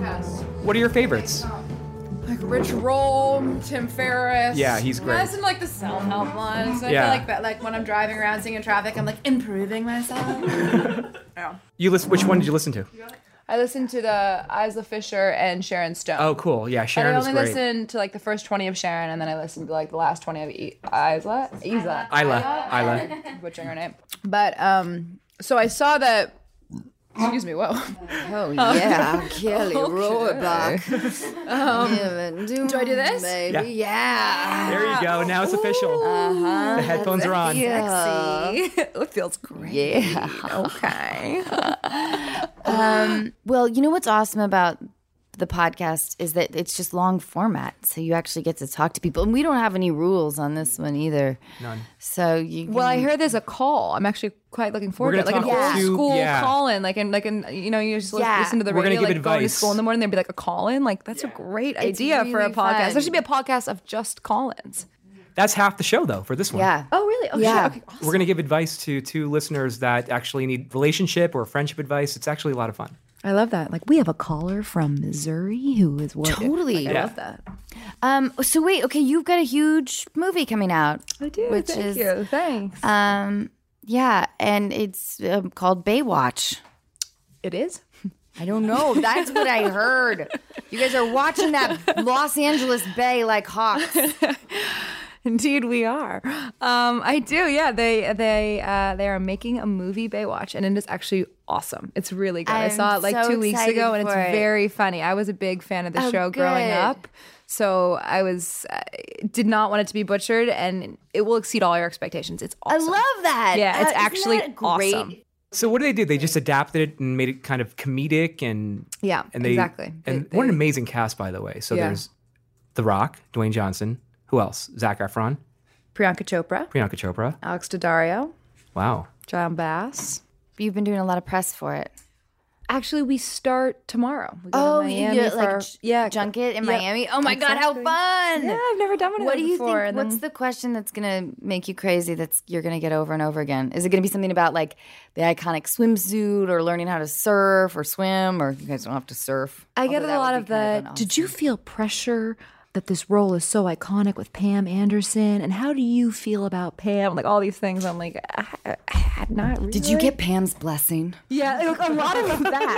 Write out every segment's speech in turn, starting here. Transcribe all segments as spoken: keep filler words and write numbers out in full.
podcasts. What are your favorites? Like Rich Roll, Tim Ferriss. Yeah, he's great. I listen to like the self-help ones. I Yeah. feel like that, like when I'm driving around singing traffic, I'm like improving myself. Yeah. You listen. Which one did you listen to? I listened to the Isla Fisher and Sharon Stone. Oh, cool. Yeah, Sharon and I was only great. listened to like the first twenty of Sharon, and then I listened to like the last twenty of I- Isla. Isla. Isla. Isla. Butchering her name. But um, so I saw that. Excuse me. Whoa. Oh yeah, Kelly Rohrbach. Um, do, do I do this? Baby, Yeah. yeah. There you go. Now it's official. Uh-huh. The headphones are on. Yeah. It feels great. Yeah. Okay. Um, well, you know what's awesome about the podcast is that it's just long format, so you actually get to talk to people, and we don't have any rules on this one either. None. So you. Well, I can- hear there's a call. I'm actually quite looking forward We're to it. Like gonna an talk old to- school yeah. call-in, like in like in you know you just Yeah. listen to the We're gonna radio, give like going to advice. school in the morning. There'd be like a call-in. Like that's a great It's idea for a really podcast. fun. There should be a podcast of just call-ins. That's half the show, though, for this one. Yeah. Oh really? Oh Yeah. shit. Okay. Awesome. We're going to give advice to two listeners that actually need relationship or friendship advice. It's actually a lot of fun. I love that. Like we have a caller from Missouri who is what Totally. Like, I Yeah. love that. Um. So wait. Okay, you've got a huge movie coming out. I do. Which Thank is you. Thanks. um. Yeah, and it's um, called Baywatch. It is. I don't know. That's what I heard. You guys are watching that Los Angeles Bay like hawks. Indeed, we are. Um, I do. Yeah, they they uh, they are making a movie Baywatch, and it is actually awesome. It's really good. i I'm saw it like so two weeks excited ago, and it's for it. very funny. I was a big fan of the Oh, show growing good. up, so I was uh, did not want it to be butchered, and it will exceed all your expectations. It's I awesome. love that. Yeah, it's Uh, isn't actually that great? awesome. So what did they do? They just adapted it and made it kind of comedic and Yeah, and they, exactly. And They- what an they- amazing cast, by the way. So Yeah. there's The Rock, Dwayne Johnson. Who else? Zac Efron, Priyanka Chopra, Priyanka Chopra. Alex Daddario, Wow. John Bass. You've been doing a lot of press for it. Actually, we start tomorrow. We go Oh, to you Miami get, for like our- j- yeah junket in Yep. Miami. Oh my god, how Exactly. fun! Yeah, I've never done one of What that do you before. think? and What's then- the question that's gonna make you crazy? That's you're gonna get over and over again? Is it gonna be something about like the iconic swimsuit, or learning how to surf or swim, or you guys don't have to surf? I get Although a that lot would of be kind the. an Did you awesome- feel pressure that this role is so iconic with Pam Anderson? And how do you feel about Pam? Like all these things. I'm like, I, I, I not really. Did you get Pam's blessing? Yeah, like, a lot of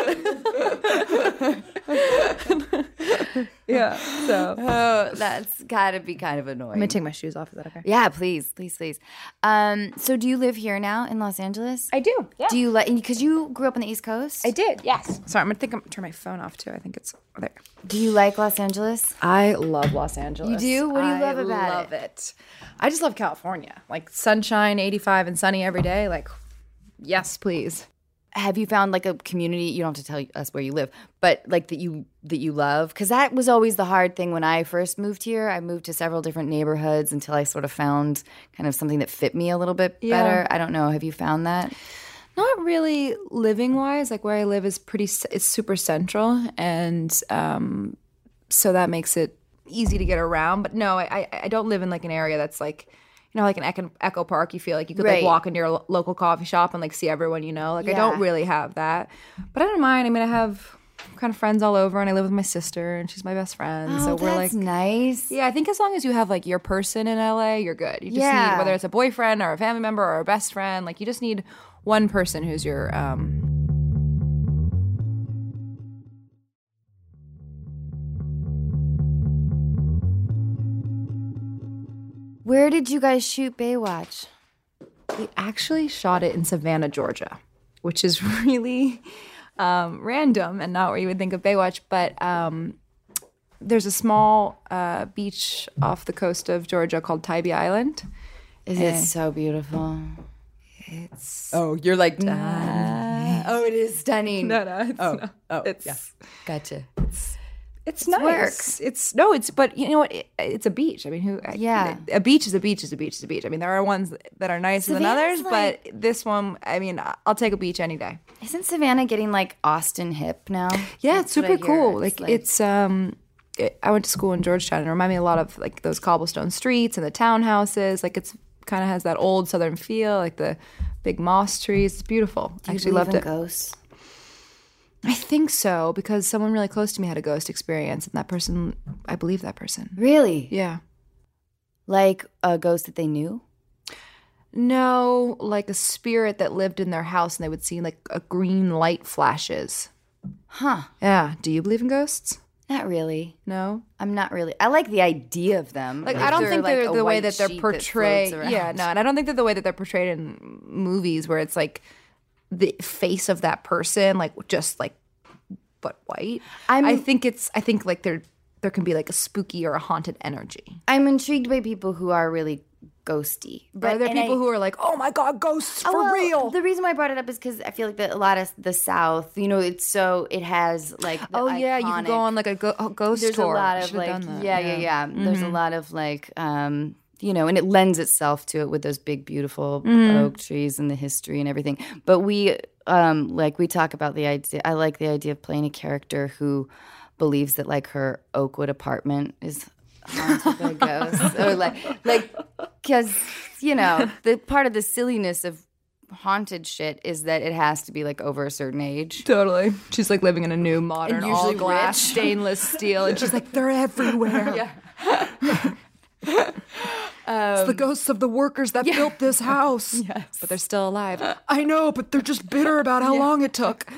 that. Yeah. So I'm Oh, that's gotta be kind of annoying. gonna take my shoes off. Is that okay? Yeah, please, please, please. Um, so do you live here now in Los Angeles? I do. Yeah. Do you like? Because you grew up on the East Coast. I did. Yes. Sorry, I'm gonna think I'm gonna turn my phone off too. I think it's there. Do you like Los Angeles? I love Los Angeles. You do? What do you I love about love it? it? I just love California. Like sunshine, eighty-five and sunny every day. Like, yes, please. Have you found like a community? You don't have to tell us where you live, but like that you that you love, because that was always the hard thing when I first moved here. I moved to several different neighborhoods until I sort of found kind of something that fit me a little bit Yeah. better. I don't know. Have you found that? Not really living wise. Like where I live is pretty. c- It's super central, and um, so that makes it easy to get around. But no, I I, I don't live in like an area that's like. You know, like an Echo, Echo Park, you feel like you could Right. like walk into your lo- local coffee shop and like see everyone you know. Like I Yeah. don't really have that, but I don't mind. I mean, I have kind of friends all over, and I live with my sister, and she's my best friend. Oh, so we're that's like, nice. yeah, I think as long as you have like your person in L A, you're good. You just Yeah. need whether it's a boyfriend or a family member or a best friend. Like you just need one person who's your um, Where did you guys shoot Baywatch? We actually shot it in Savannah, Georgia, which is really um, random and not where you would think of Baywatch. But um, there's a small uh, beach off the coast of Georgia called Tybee Island. Is it so beautiful? It's Oh, you're like, oh, it is stunning. no, no, it's Oh, not. oh, it's yeah. Gotcha. it's nice. works. It's no, it's but you know what? It, it's a beach. I mean, who? Yeah. a beach is a beach is a beach is a beach. I mean, there are ones that are nicer than Savannah's others, like- but this one, I mean, I'll take a beach any day. Isn't Savannah getting like Austin hip now? Yeah, That's it's what I super hear. cool. Like, it's um, it, I went to school in Georgetown. It reminded me a lot of like those cobblestone streets and the townhouses. Like it's kind of has that old Southern feel, like the big moss trees. It's beautiful. Do I you actually believe loved in it. ghosts? I think so, because someone really close to me had a ghost experience, and that person, I believe that person. Really? Yeah. Like a ghost that they knew? No, like a spirit that lived in their house, and they would see like a green light flashes. Huh. Yeah. Do you believe in ghosts? Not really. No. I'm not really. I like the idea of them. Like, I don't think like they're a the way white that they're sheet portrayed. floats Yeah, around. no, and I don't think they're the way that they're portrayed in movies, where it's like the face of that person, like just like, but white. I'm- I think it's. I think like there, there can be like a spooky or a haunted energy. I'm intrigued by people who are really ghosty. But are there and people I- who are like, oh my god, ghosts for Oh, well, real? The reason why I brought it up is because I feel like that a lot of the South, you know, it's so it has like the Oh yeah, you can iconic- go on like a go- a ghost There's tour. a lot of Should've like done that. yeah, yeah, yeah. There's a lot of like um you know, and it lends itself to it with those big beautiful oak trees and the history and everything. But we um like we talk about the idea I like the idea of playing a character who believes that like her Oakwood apartment is haunted by ghosts, or like like because you know the part of the silliness of haunted shit is that it has to be like over a certain age. Totally. She's like living in a new modern And all usually glass rich. stainless steel, and she's like, they're everywhere. Yeah. It's the ghosts of the workers that built this house. Yes. But they're still alive. I know, but they're just bitter about how long it took.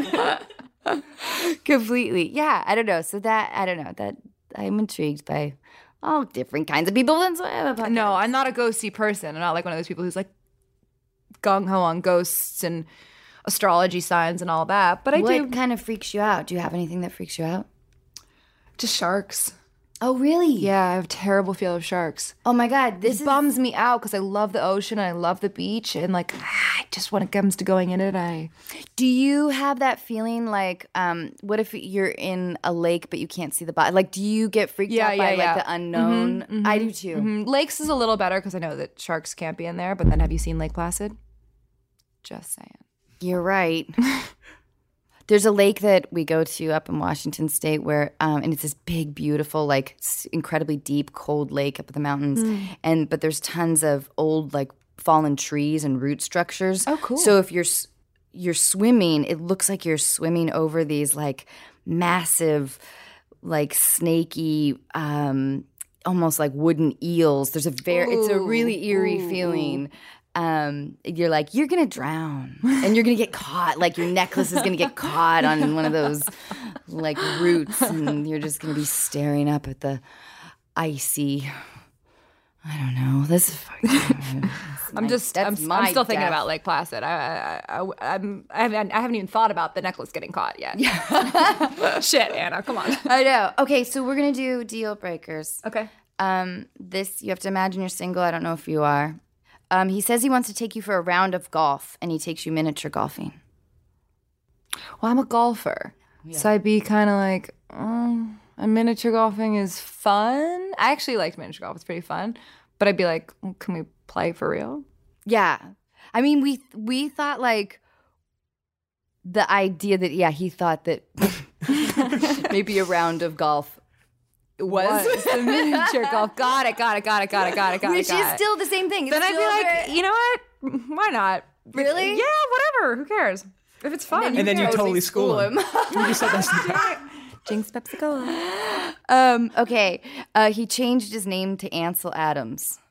Completely. Yeah, I don't know. So that I don't know that I'm intrigued by all different kinds of people. And so I have a podcast. No, I'm not a ghosty person. I'm not like one of those people who's like gung ho on ghosts and astrology signs and all that. But I What do. kind of freaks you out? Do you have anything that freaks you out? Just sharks. Oh, really? Yeah, I have a terrible fear of sharks. Oh my God, this It is bums me out because I love the ocean and I love the beach, and like I just when it comes to going in it, I Do you have that feeling like, um, what if you're in a lake but you can't see the bottom? Like, do you get freaked Yeah, out by yeah, yeah. like the unknown? I do too. Mm, lakes is a little better because I know that sharks can't be in there. But then, have you seen Lake Placid? Just saying. You're right. There's a lake that we go to up in Washington State where, um, and it's this big, beautiful, like s- incredibly deep, cold lake up in the mountains. And but there's tons of old, like fallen trees and root structures. Oh, cool. So if you're s- you're swimming, it looks like you're swimming over these like massive, like snaky, um, almost like wooden eels. There's a very, it's a really eerie feeling. Um, you're like, you're gonna drown and you're gonna get caught. Like your necklace is gonna get caught on one of those like roots, and you're just gonna be staring up at the icy. I don't know. This is fucking. I'm just, I'm, that's I'm my still thinking death. about Lake Placid. I, I, I, I'm, I haven't, I haven't even thought about the necklace getting caught yet. Yeah. Shit, Anna, come on. I know. Okay, so we're gonna do deal breakers. Okay. Um, this you have to imagine you're single. I don't know if you are. Um, he says he wants to take you for a round of golf, and he takes you miniature golfing. Well, I'm a golfer, so I'd be kind of like, oh, a miniature golfing is fun. I actually liked miniature golf; it's pretty fun. But I'd be like, well, can we play for real? Yeah, I mean, we we thought like the idea that yeah, he thought that maybe a round of golf was, Was the miniature golf? Got it. Got it. Got it. Got it. Got it. Got it. which got is it. still the same thing. It's Then I'd still be like, very- you know what? Why not? Really? Yeah, whatever. Who cares? If it's fun. And then you totally school him. You said that's Jinx Pepsi Cola. um, okay, uh, he changed his name to Ansel Adams.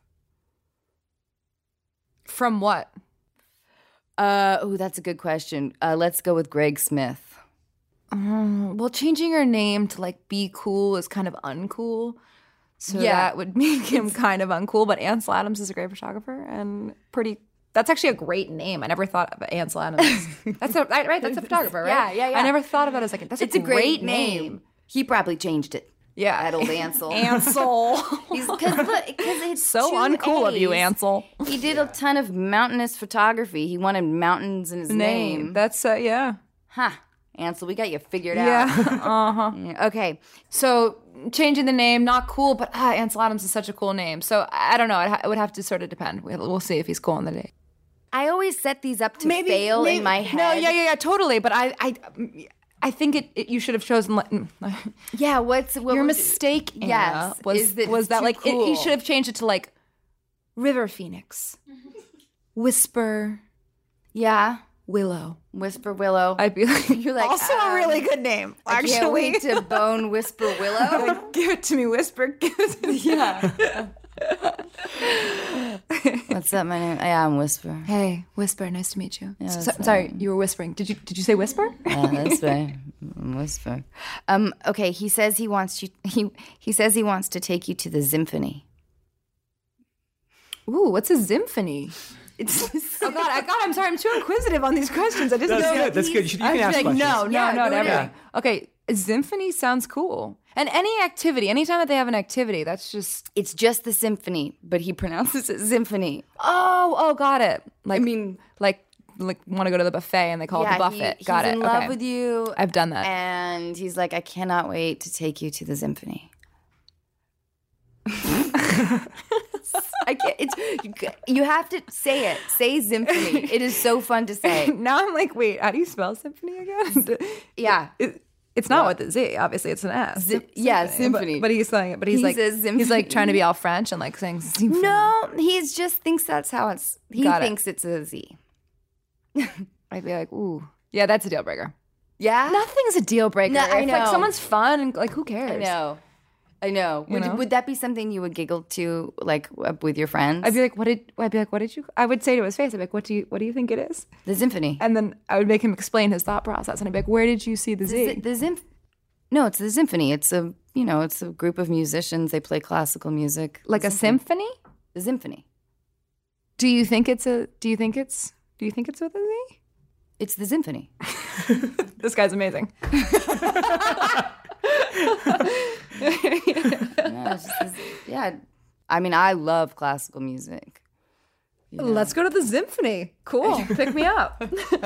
From what? Uh, oh, that's a good question. Uh, let's go with Greg Smith. Um, well, changing your name to like be cool is kind of uncool. So Yeah. that would make him kind of uncool. But Ansel Adams is a great photographer and pretty. That's actually a great name. I never thought of Ansel Adams. That's a, right. That's a photographer, right? Yeah, yeah, yeah. I never thought of that as like that's It's a great, name. He probably changed it. Yeah, That old Ansel. Ansel. He's because because it's So two uncool of you, A's. Ansel. He did a ton of mountainous photography. He wanted mountains in his name. Name. That's uh, yeah. Huh. Ansel, we got you figured Yeah. out. uh huh. Yeah. Okay. So changing the name, not cool, but ah, Ansel Adams is such a cool name. So I don't know. It, ha- it would have to sort of depend. We'll, we'll see if he's cool on the day. I always set these up to fail in my head. No, yeah, yeah, yeah, totally. But I, I, I think it, it you should have chosen. Like, Yeah, what's what your was- mistake, Anna, Yes, was is that was it's that too like it, cool. you should have changed it to like River Phoenix, Whisper, Yeah. Willow. Whisper Willow. I'd be like, You're like, also um, a really good name. I Actually, can't wait to bone Whisper Willow. Like, give it to me, Whisper. Give it to me. Yeah. What's up, my name? Yeah, I'm Whisper. Hey, Whisper. Nice to meet you. Yeah, So- that's sorry, you were whispering. Did you Did you say Whisper? Yeah, that's right. I'm Whisper. Um. Okay. He says he wants you. He he says he wants to take you to the symphony. Ooh, what's a symphony? It's oh god, I god, I'm sorry, I'm too inquisitive on these questions. I just That's know good. That's good. You, should, you I can was ask like, questions. no, no, Yeah, no, go to ahead. everything. Okay, a symphony sounds cool. And any activity, anytime that they have an activity, that's just It's just the symphony, but he pronounces it symphony. oh, oh, got it. Like I mean, like like want to go to the buffet and they call yeah, it the buffet. he- got he's it. in love okay. with you, I've done that. and he's like, I cannot wait to take you to the symphony. I can't. It's you have to say it. Say symphony. It is so fun to say. Now I'm like, wait, how do you spell symphony again? Yeah. It, it's not with a Z. Obviously, it's an S. Z- yeah, symphony. But, but he's saying it. But he's He like, says he's symphony. like trying to be all French and like saying symphony. No, he just thinks that's how it's. He Got it. thinks it's a Z. I'd be like, ooh, yeah, that's a deal breaker. Yeah. Nothing's a deal breaker. No, I If, like know. someone's fun and like, who cares? I know. I know. Would, know? would that be something you would giggle to, like uh, with your friends? I'd be like, what did? I'd be like, what did you? I would say to his face, I'd be like, what do you? What do you think it is? the symphony. And then I would make him explain his thought process, and I'd be like, where did you see the Z? The, the symph- No, it's the symphony. It's a you know, it's a group of musicians. They play classical music. Like a symphony? The symphony. Do you think it's a? Do you think it's? Do you think it's with a Z? It's the symphony. This guy's amazing. Yeah, it's just this- yeah. I mean, I love classical music. Let's go to the symphony. Cool. Pick me up.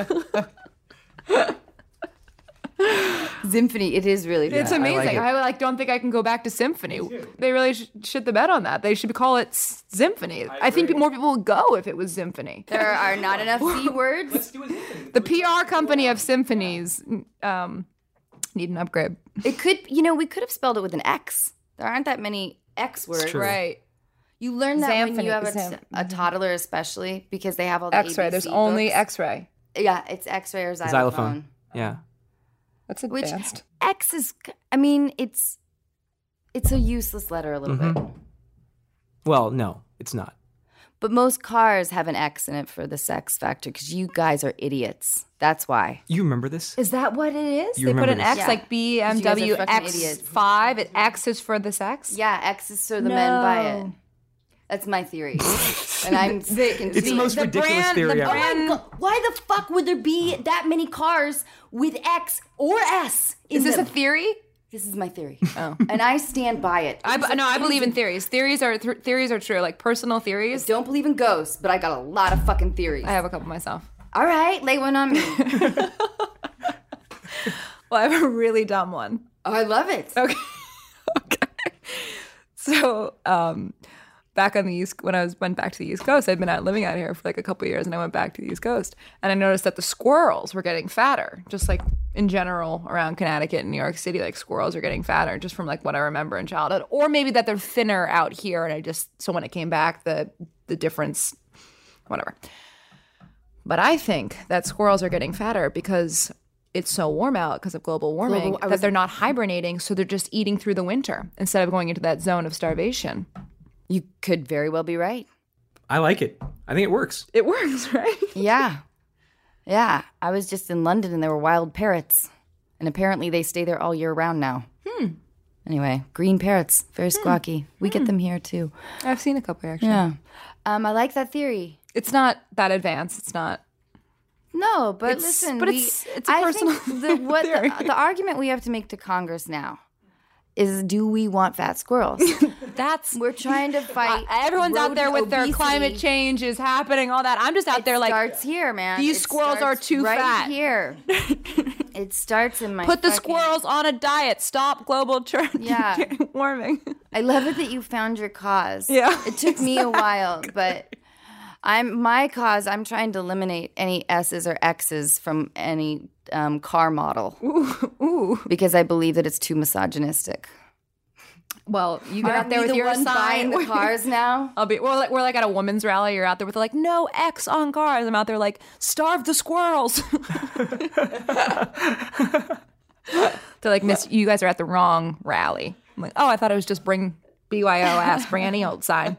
Symphony. It is really. It's fun. I like amazing. it. I, like don't think I can go back to symphony. They really sh- shit the bed on that. They should call it s- symphony. I, think agree. more people would go if it was symphony. There are not enough C words. The P R company of symphonies um, need an upgrade. It could, you know, we could have spelled it with an X. There aren't that many X words. true. Right. You learn that when Xanthony- you have a, Xan- t- a toddler, especially because they have all the X-ray. A B C There's only books. X-ray. Yeah, it's X-ray or xylophone. Xylophone. Yeah. That's Which advanced. X is, I mean, it's it's a useless letter a little Mm-hmm. bit. Well, no, it's not. But most cars have an X in it for the sex factor because you guys are idiots. That's why. You remember this? Is that what it is? You they put remember an this. X Yeah. like B M You guys are W fucking X idiots. five. It X is for the sex. Yeah, X is so the men buy it. That's my theory. And I'm sticking to It's the it. most ridiculous theory Oh ever. my God, why the fuck would there be that many cars with X or S in Is this them? a theory? This is my theory. Oh. And I stand by it. I It was no, a- I it was believe a- in theories. Theories are th- theories are true. Like personal theories. Don't believe in ghosts, but I got a lot of fucking theories. I have a couple myself. All right, lay one on me. Well, I have a really dumb one. Oh, I love it. Okay. Okay. So, um, back on the East, when I was went back to the East Coast, I'd been out living out here for like a couple of years, and I went back to the East Coast, and I noticed that the squirrels were getting fatter, just like in general around Connecticut and New York City, like squirrels are getting fatter, just from like what I remember in childhood, or maybe that they're thinner out here, and I just so when it came back, the the difference, whatever. But I think that squirrels are getting fatter because it's so warm out because of global warming Global- I that was- they're not hibernating, so they're just eating through the winter instead of going into that zone of starvation. You could very well be right. I like it. I think it works. It works, right? Yeah. Yeah. I was just in London and there were wild parrots. And apparently they stay there all year round now. Hmm. Anyway, green parrots, very squawky. We get them here too. I've seen a couple actually. Yeah. Um, I like that theory. It's not that advanced. It's not. No, but It's- listen, but we, it's- it's a I personal think the, what theory. the, the argument we have to make to Congress now is: do we want fat squirrels? That's We're trying to fight. everyone's out there with rodent their obesity. climate change is happening, all that. I'm just out It there like starts here, man. these It squirrels starts are too right fat. Here, it starts in my. put the fucking- squirrels on a diet. Stop global tur- Yeah. warming. I love it that you found your cause. Yeah, it took me a while, but I'm my cause. I'm trying to eliminate any S's or X's from any um, car model Ooh, ooh. because I believe that it's too misogynistic. Well, you get Aren't out there we with the your one sign. buying the cars now? I'll be. We're like we're like at a women's rally. You're out there with like no X on cars. I'm out there like starve the squirrels. They're like, Miss, you guys are at the wrong rally. I'm like, oh, I thought it was just bring B Y O S, bring any old sign.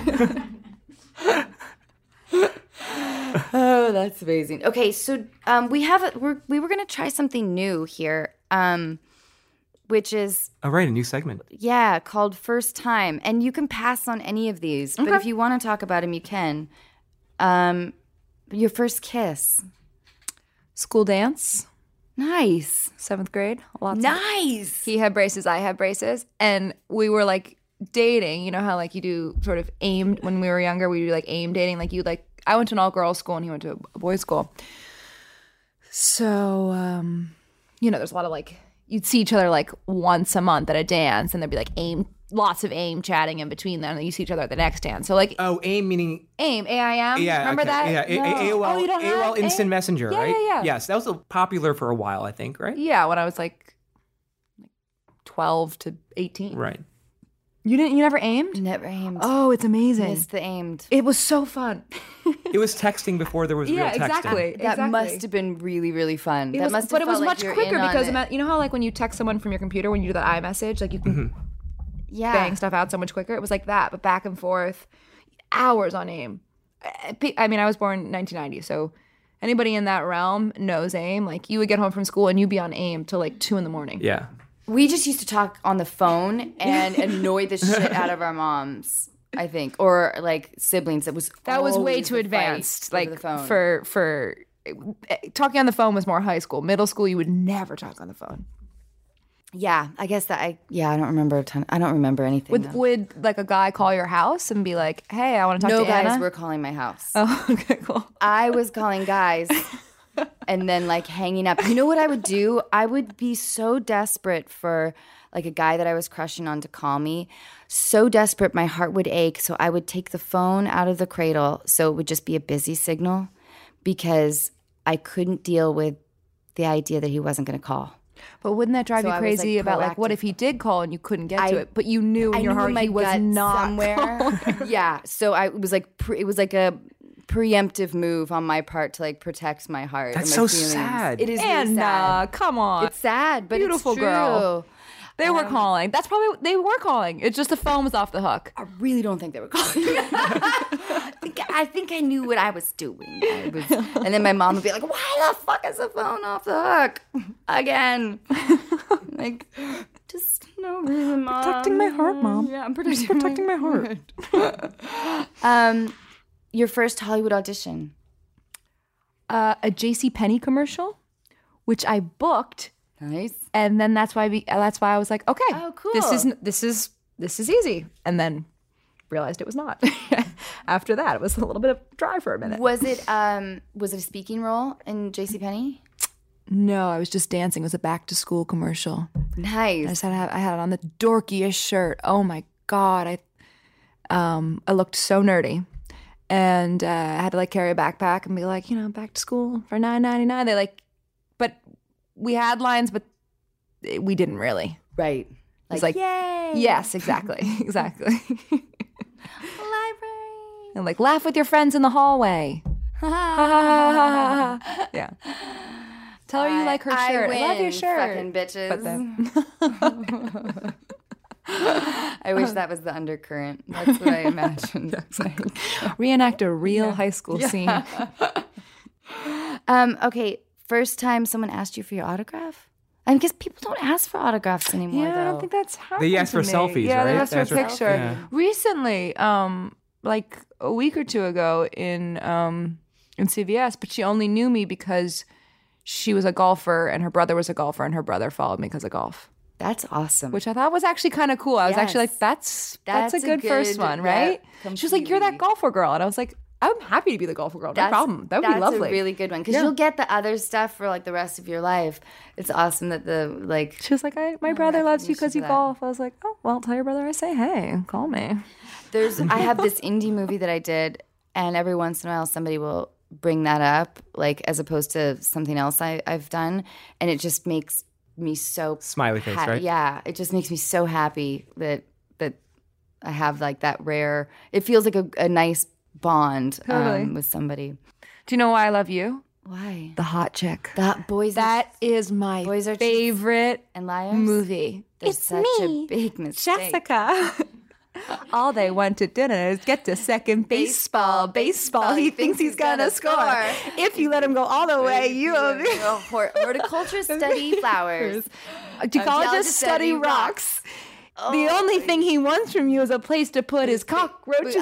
Oh, that's amazing. Okay, so um, we have a, we're, we were going to try something new here, um, which is All right, a new segment. yeah called First Time, and you can pass on any of these, but if you want to talk about them, you can. Um, your first kiss, School dance, nice, seventh grade. Lots of nice. he had braces, I had braces, and we were like dating. You know how like you do sort of aimed when we were younger. We do like aim dating. Like you like I went to an all girls school and he went to a boys school. So um, you know, there's a lot of like you'd see each other like once a month at a dance, and there'd be like aim, lots of aim chatting in between them. And then you see each other at the next dance. So like Oh, AIM meaning aim, A I M. yeah, Remember okay. that? Yeah, A- No. A- AOL, Oh, you don't A O L have Instant AIM? Messenger, Yeah, right? yeah, yeah. Yes, that was uh, popular for a while, I think, right? Yeah, when I was like twelve to eighteen. Right. You didn't. You never aimed? Never aimed. Oh, it's amazing. Missed the aimed. It was so fun. It was texting before there was Yeah, real texting. exactly. That exactly. must have been really, really fun. It that was, must have but it was felt like much you're quicker in on because it. ima- you know how like when you text someone from your computer when you do the iMessage, like you can yeah. bang stuff out so much quicker. It was like that, but back and forth, hours on AIM. I I mean, I was born in nineteen ninety, so anybody in that realm knows AIM. Like you would get home from school and you'd be on AIM till like two in the morning. Yeah. We just used to talk on the phone and annoy the shit out of our moms, I think, or like siblings. It was That was way always too the fight advanced. over Like the phone. for for talking on the phone was more high school. Middle school, you would never talk on the phone. yeah, I guess that I yeah I don't remember a ton. I don't remember anything. Would though. would like a guy call your house and be like, "Hey, I want to talk no to guys Anna"? were calling my house. Oh, okay, cool. I was calling guys and then like hanging up. You know what I would do? I would be so desperate for like a guy that I was crushing on to call me. So desperate, my heart would ache. So I would take the phone out of the cradle so it would just be a busy signal because I couldn't deal with the idea that he wasn't going to call. But wouldn't that drive So you I was, crazy like, about like what proactive. if he did call and you couldn't get I- to it, but you knew in I your knew heart in my he was gut not somewhere. calling. Yeah, so I it was like pre, it was like a preemptive move on my part to like protect my heart. That's and my so feelings. sad. It is really And sad. uh, come on, It's sad, but Beautiful it's true. girl. they were calling. That's probably they were calling. It's just the phone was off the hook. I really don't think they were calling. I, think, I think I knew what I was doing. I was, and then my mom would be like, "Why the fuck is the phone off the hook again?" Like, just no reason, mom. Protecting my heart, Mom. Yeah, I'm protecting, Protecting my heart. Um, your first Hollywood audition. Uh, a JCPenney commercial, which I booked. Nice. And then that's why we, that's why I was like, okay, Oh, cool. this is this is this is easy. And then realized it was not. After that, it was a little bit of dry for a minute. Was it um was it a speaking role in JCPenney? No, I was just dancing. It was a back to school commercial. I Nice. just had I had it on the dorkiest shirt. Oh my god, I um I looked so nerdy. And uh, I had to like carry a backpack and be like, you know, back to school for nine ninety-nine. They like, but we had lines, but we didn't really. Right. It's like, yay. yes, exactly, exactly. Library. And like, laugh with your friends in the hallway. Yeah. Tell her you like her I shirt. I, love your win, shirt. fucking bitches. But then, I wish that was the undercurrent. That's what I imagined. reenact a real high school scene. um, okay, first time someone asked you for your autograph? I guess people don't ask for autographs anymore. Yeah, I don't though. think that's happened. They ask to for me. selfies, Yeah, they right? asked They for a ask for- picture. yeah. Recently, um, like a week or two ago in um in C V S, but she only knew me because she was a golfer and her brother was a golfer and her brother followed me because of golf. That's awesome. Which I thought was actually kind of cool. I was actually Yes. like, that's that's, That's a a good, first good- one, yeah, right? She was like, you're that completely. golfer girl. And I was like, I'm happy to be the golfer girl. No That's- problem. That would be lovely. That's a really good one because Yeah. you'll get the other stuff for like the rest of your life. It's awesome that the like. She was like, I, my brother loves you because recognition you for that. golf. I was like, oh, well, tell your brother I say, hey, call me. There's I have this indie movie that I did, and every once in a while somebody will bring that up, like as opposed to something else I, I've done, and it just makes me so Smiley face, ha- right? Yeah, it just makes me so happy that that I have like that rare. It feels like a, a nice bond Totally. um, with somebody. Do you know why I love you? Why? The Hot Chick. The boys. That is my Boys Are favorite and liars movie. There's It's such me, a big mistake. Jessica. All they want to do is get to second baseball. Baseball, he thinks he's gonna score. If you let him go all the way, you will be. Hort- Horticulture study flowers. Geologist study rocks. The only thing he wants from you is a place to put his cockroaches.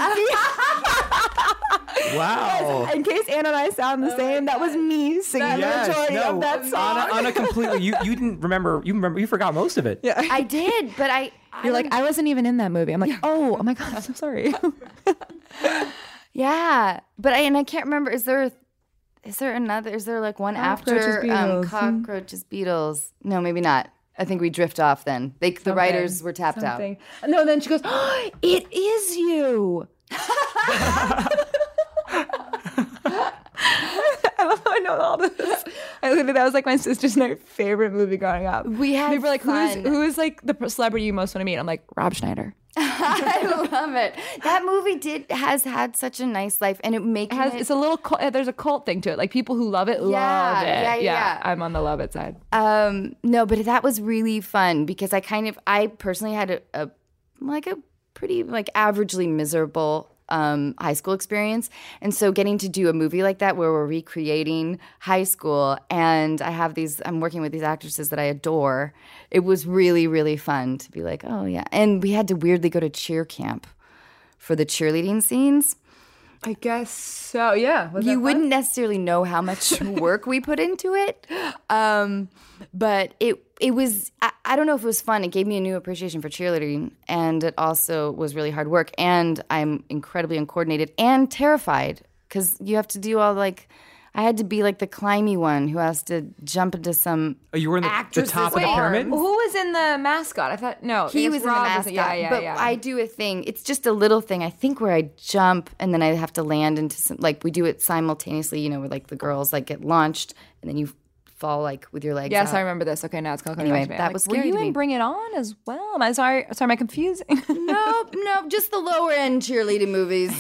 Wow. In case Anna and I sound the same, that was me singing Yes, the majority no, of that song. Anna, Anna completely. You you didn't remember. You remember. You forgot most of it. Yeah. I did, but I. I You're like, I wasn't even in that movie. I'm like, oh, oh my God, I'm so sorry. Yeah, but I and I can't remember. Is there, is there another? Is there like one Cockroaches, after um, Beatles. cockroaches, Beatles? No, maybe not. I think we drift off then. They, the writers were tapped Something. No, then she goes, oh, it is you. I love how I know all this. I literally, that was like my sister's and my favorite movie growing up. We had They were like, who's fun. who is like the celebrity you most want to meet? I'm like, Rob Schneider. I love it. That movie did has had such a nice life, and it makes It has, it's a little, cult, there's a cult thing to it. Like people who love it, love Yeah, it. yeah, yeah, yeah. I'm on the love it side. Um, no, but that was really fun because I kind of, I personally had a, a like a pretty like averagely miserable um, high school experience, and so getting to do a movie like that where we're recreating high school, and I have these, I'm working with these actresses that I adore. It was really, really fun to be like, oh yeah, and we had to weirdly go to cheer camp for the cheerleading scenes. I guess so. Yeah. Was You wouldn't necessarily know how much work we put into it, um, but it it was. I, I don't know if it was fun. It gave me a new appreciation for cheerleading, and it also was really hard work. And I'm incredibly uncoordinated and terrified because you have to do all like. I had to be like the climby one who has to jump into some. Oh, you were in the, the Actresses top of the arm. pyramid. Who was in the mascot? I thought no. I He guess was Rob in the mascot, yeah, yeah, but yeah. I do a thing. It's just a little thing. I think where I jump and then I have to land into some. Like we do it simultaneously. You know, where like the girls like get launched and then you fall like with your legs. Yes, out. I remember this. Okay, now it's coming Anyway, back to me. that I'm like, was were scary you to in me. Bring It On as well? Am I sorry? Sorry, am I confusing? Nope, nope, just the lower end cheerleading movies.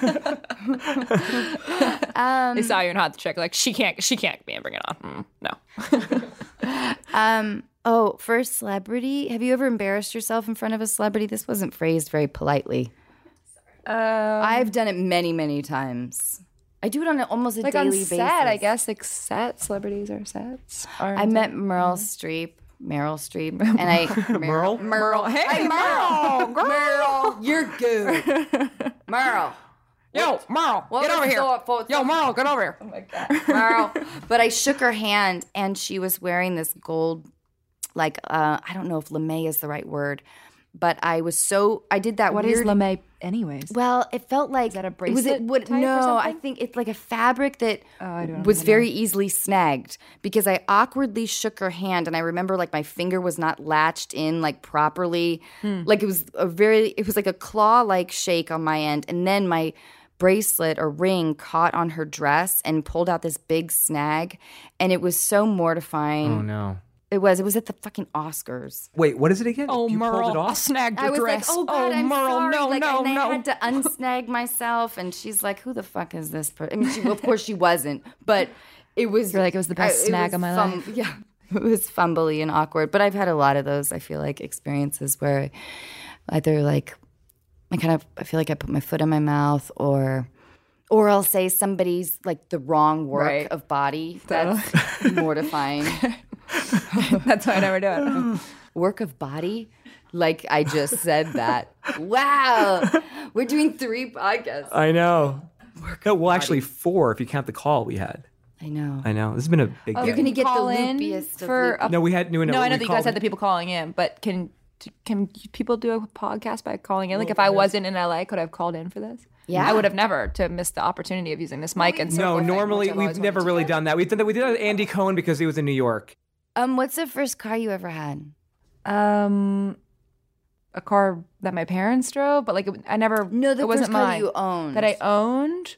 They saw you in Hot Chick. Like she can't. She can't be in Bring It On. Mm, no. um, oh, first celebrity. Have you ever embarrassed yourself in front of a celebrity? This wasn't phrased very politely. Um, I've done it many, many times. I do it on a, almost a like daily on basis. set, I guess. Like set celebrities or sets. Or I met Meryl Streep. Meryl Streep, and I Merle? Merle. Hey, Merle, Merle, you're good. Merle, Yo, Merle, what get was over here. the- for- Yo, Merle, get over here. Oh my God. Merle. But I shook her hand, and she was wearing this gold, like uh, I don't know if lame is the right word, but I was so I did that. What is weird, lame, anyways? Well, it felt like that a it was bracelet it would type or no. I something? think it's like a fabric that I don't was even very easily snagged because I awkwardly shook her hand, and I remember like my finger was not latched in like properly. Hmm. Like it was a very it was like a claw like shake on my end, and then my bracelet or ring caught on her dress and pulled out this big snag, and it was so mortifying. Oh no. It was. It was at the fucking Oscars. Wait, what is it again? Oh, you pulled it Merle, I off? snagged I your was dress. like, oh God, I'm Merle, sorry. no, like, no, and no. I had to unsnag myself, and she's like, who the fuck is this person? I mean, she, well, of course she wasn't, but it was. You're like, it was the best I- snag was of my fum- life. Yeah, it was fumbly and awkward. But I've had a lot of those. I feel like experiences where either like I kind of I feel like I put my foot in my mouth, or or I'll say somebody's like the wrong work Right. of body. That's mortifying. That's why I never do it. Work of body? Like I just said that. Wow. We're doing three podcasts. I know. No, well, actually, four if you count the call we had. I know. I know. This has been a big You're day. going to get the Call in loopiest of for loopy. a- No, we had no, no. No, I know we that you guys called- had the people calling in, but can can people do a podcast by calling in? Like if I wasn't in L A, could I have called in for this? Yeah. I would have never to miss the opportunity of using this mic and No, circle thing, normally which I've we've always never wanted to really do. done that. We've done that. We did that with Andy Cohen because he was in New York. Um, what's the first car you ever had? Um, a car that my parents drove, but like it, I never. No, the it wasn't first car mine. you owned. That I owned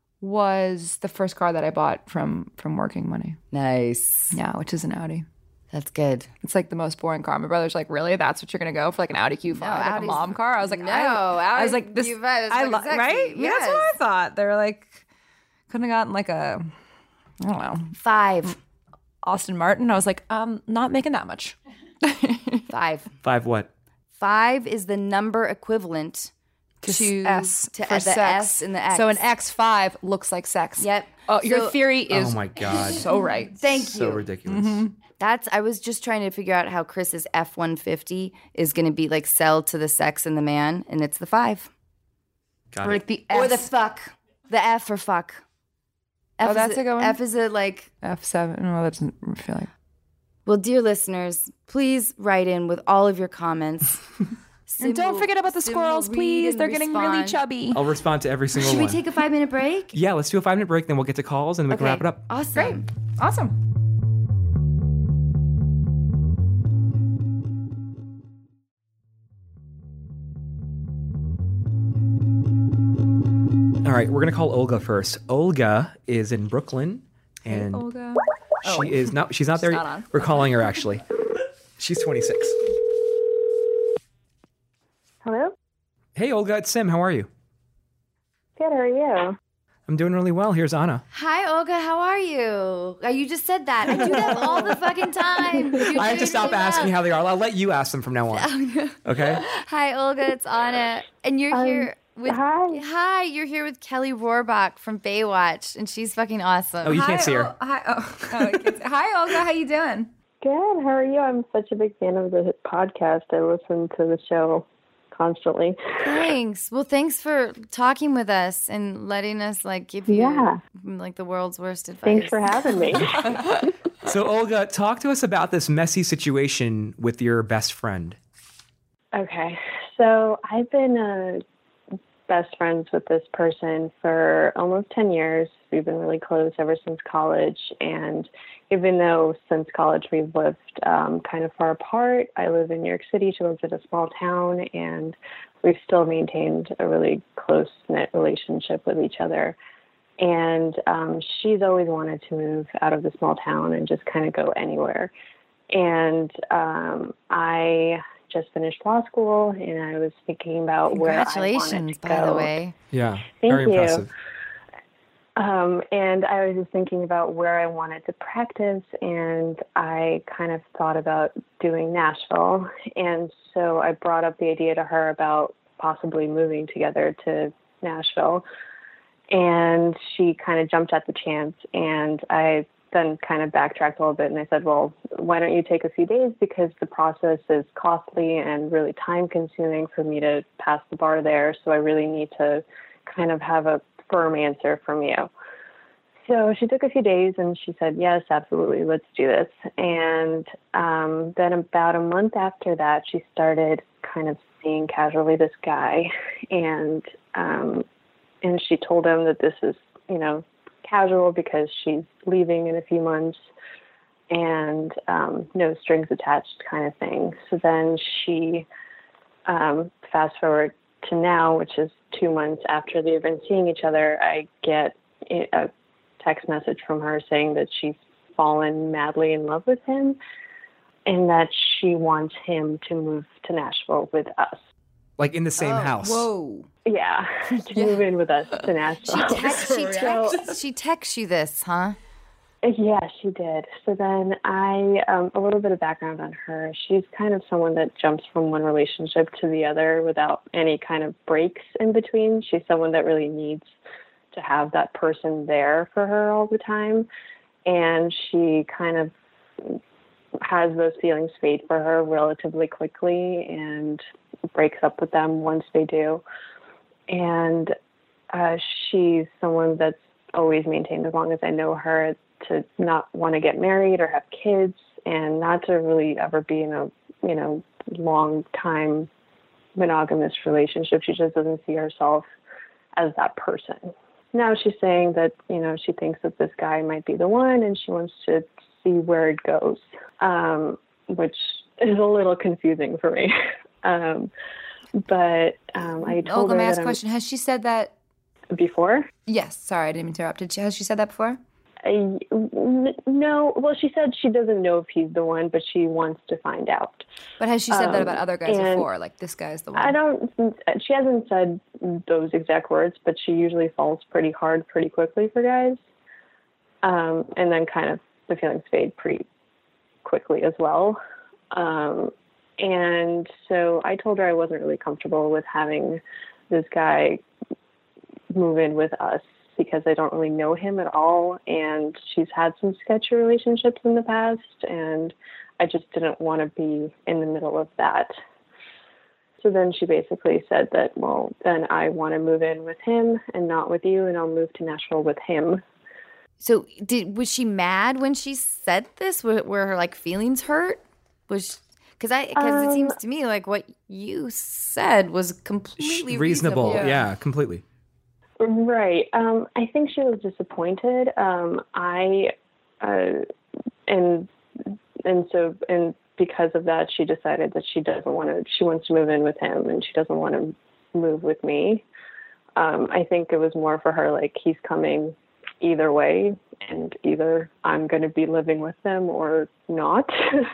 was the first car that I bought from from working money. Nice. Yeah, which is an Audi. That's good. It's like the most boring car. My brother's like, really? That's what you're gonna go for, like an Audi Q five, like Audi's- a mom car? I was like, No, I, I was Audi like, this, Q five is I fucking lo- sexy. right? Yeah, that's what Yes. I thought. They were like, couldn't have gotten like a, I don't know, Five. Aston Martin. I was like, um, not making that much. Five. Five what? Five is the number equivalent to S to for the sex. S in the X. So an X five looks like sex. Yep. Oh, your So- theory is Oh my God. so right. Thank So you. ridiculous. That's. I was just trying to figure out how Chris's F one fifty is going to be like sell to the sex and the man, and it's the five Got Or it. like the or S, the fuck, the F for fuck. F Oh, is that's a, a good one? F is a like. F seven. No, that doesn't feel like. Well, dear listeners, please write in with all of your comments. And don't forget about the squirrels, please. They're getting really chubby. I'll respond to every single Should one. we take a five minute break? yeah, let's do a five minute break, then we'll get to calls and we can wrap it up. Awesome. Great. Awesome. All right, we're gonna call Olga first. Olga is in Brooklyn, and Olga. she is not. She's not there. not yet. on. We're calling her actually. She's twenty-six. Hello? Hey, Olga, it's Sim. How are you? Good, how are you? I'm doing really well. Here's Anna. Hi, Olga. How are you? Uh, you just said that. I do that all the fucking time. You're I have to doing stop really asking well. how they are. I'll let you ask them from now on. Okay? Hi, Olga. It's Anna, and you're Um, here with. hi. Hi. You're here with Kelly Rohrbach from Baywatch, and she's fucking awesome. Oh, you Hi, can't see her. Ol- hi, oh, oh, I can't see- hi, Olga. How you doing? Good, how are you? I'm such a big fan of the podcast. I listen to the show constantly. Thanks. Well, thanks for talking with us and letting us like give you Yeah. like the world's worst advice. Thanks for having me. So, Olga, talk to us about this messy situation with your best friend. Okay, so I've been uh, best friends with this person for almost ten years. We've been really close ever since college, and even though since college we've lived um, kind of far apart, I live in New York City, she lives in a small town, and we've still maintained a really close-knit relationship with each other. And um, she's always wanted to move out of the small town and just kind of go anywhere. And um, I just finished law school, and I was thinking about where I wanted Congratulations, to by go. the way. Yeah. Thank very you. impressive. Um, and I was just thinking about where I wanted to practice, and I kind of thought about doing Nashville. And so I brought up the idea to her about possibly moving together to Nashville. And she kind of jumped at the chance, and I then kind of backtracked a little bit, and I said, well, why don't you take a few days, because the process is costly and really time consuming for me to pass the bar there. So I really need to kind of have a firm answer from you. So she took a few days and she said, yes, absolutely, let's do this. And um, then about a month after that, she started kind of seeing casually this guy, and um, and she told him that this is, you know, casual because she's leaving in a few months, and um, no strings attached kind of thing. So then she, um, fast forward to now, which is two months after they've been seeing each other, I get a text message from her saying that she's fallen madly in love with him and that she wants him to move to Nashville with us. Like in the same house. Whoa. Yeah, to move in with us to Nashville. She, text, she, text, she texts you this, huh? Yeah, she did. So then I, um, a little bit of background on her. She's kind of someone that jumps from one relationship to the other without any kind of breaks in between. She's someone that really needs to have that person there for her all the time. And she kind of has those feelings fade for her relatively quickly and breaks up with them once they do. And uh, she's someone that's always maintained, as long as I know her, to not want to get married or have kids, and not to really ever be in a, you know, long time monogamous relationship. She just doesn't see herself as that person. Now she's saying that, you know, she thinks that this guy might be the one, and she wants to see where it goes, um, which is a little confusing for me. um, but um, I told Olga, her may I ask that a question? Has she said that? I'm, before. Yes. Sorry, I didn't mean to interrupt. Did she, has she said that before? I, no, well, she said she doesn't know if he's the one, but she wants to find out. But has she said Um, that about other guys and before? Like, this guy's the one? I don't, she hasn't said those exact words, but she usually falls pretty hard pretty quickly for guys. Um, and then kind of the feelings fade pretty quickly as well. Um, and so I told her I wasn't really comfortable with having this guy move in with us because I don't really know him at all. And she's had some sketchy relationships in the past, and I just didn't want to be in the middle of that. So then she basically said that, well, then I want to move in with him and not with you, and I'll move to Nashville with him. So did was she mad when she said this? Were, were her like feelings hurt? Was because I because Um, it seems to me like what you said was completely Reasonable. reasonable. Yeah, completely. Right. Um, I think she was disappointed. Um, I, uh, and, and so, and because of that, she decided that she doesn't want to, she wants to move in with him and she doesn't want to move with me. Um, I think it was more for her, like, he's coming either way, and either I'm going to be living with them or not.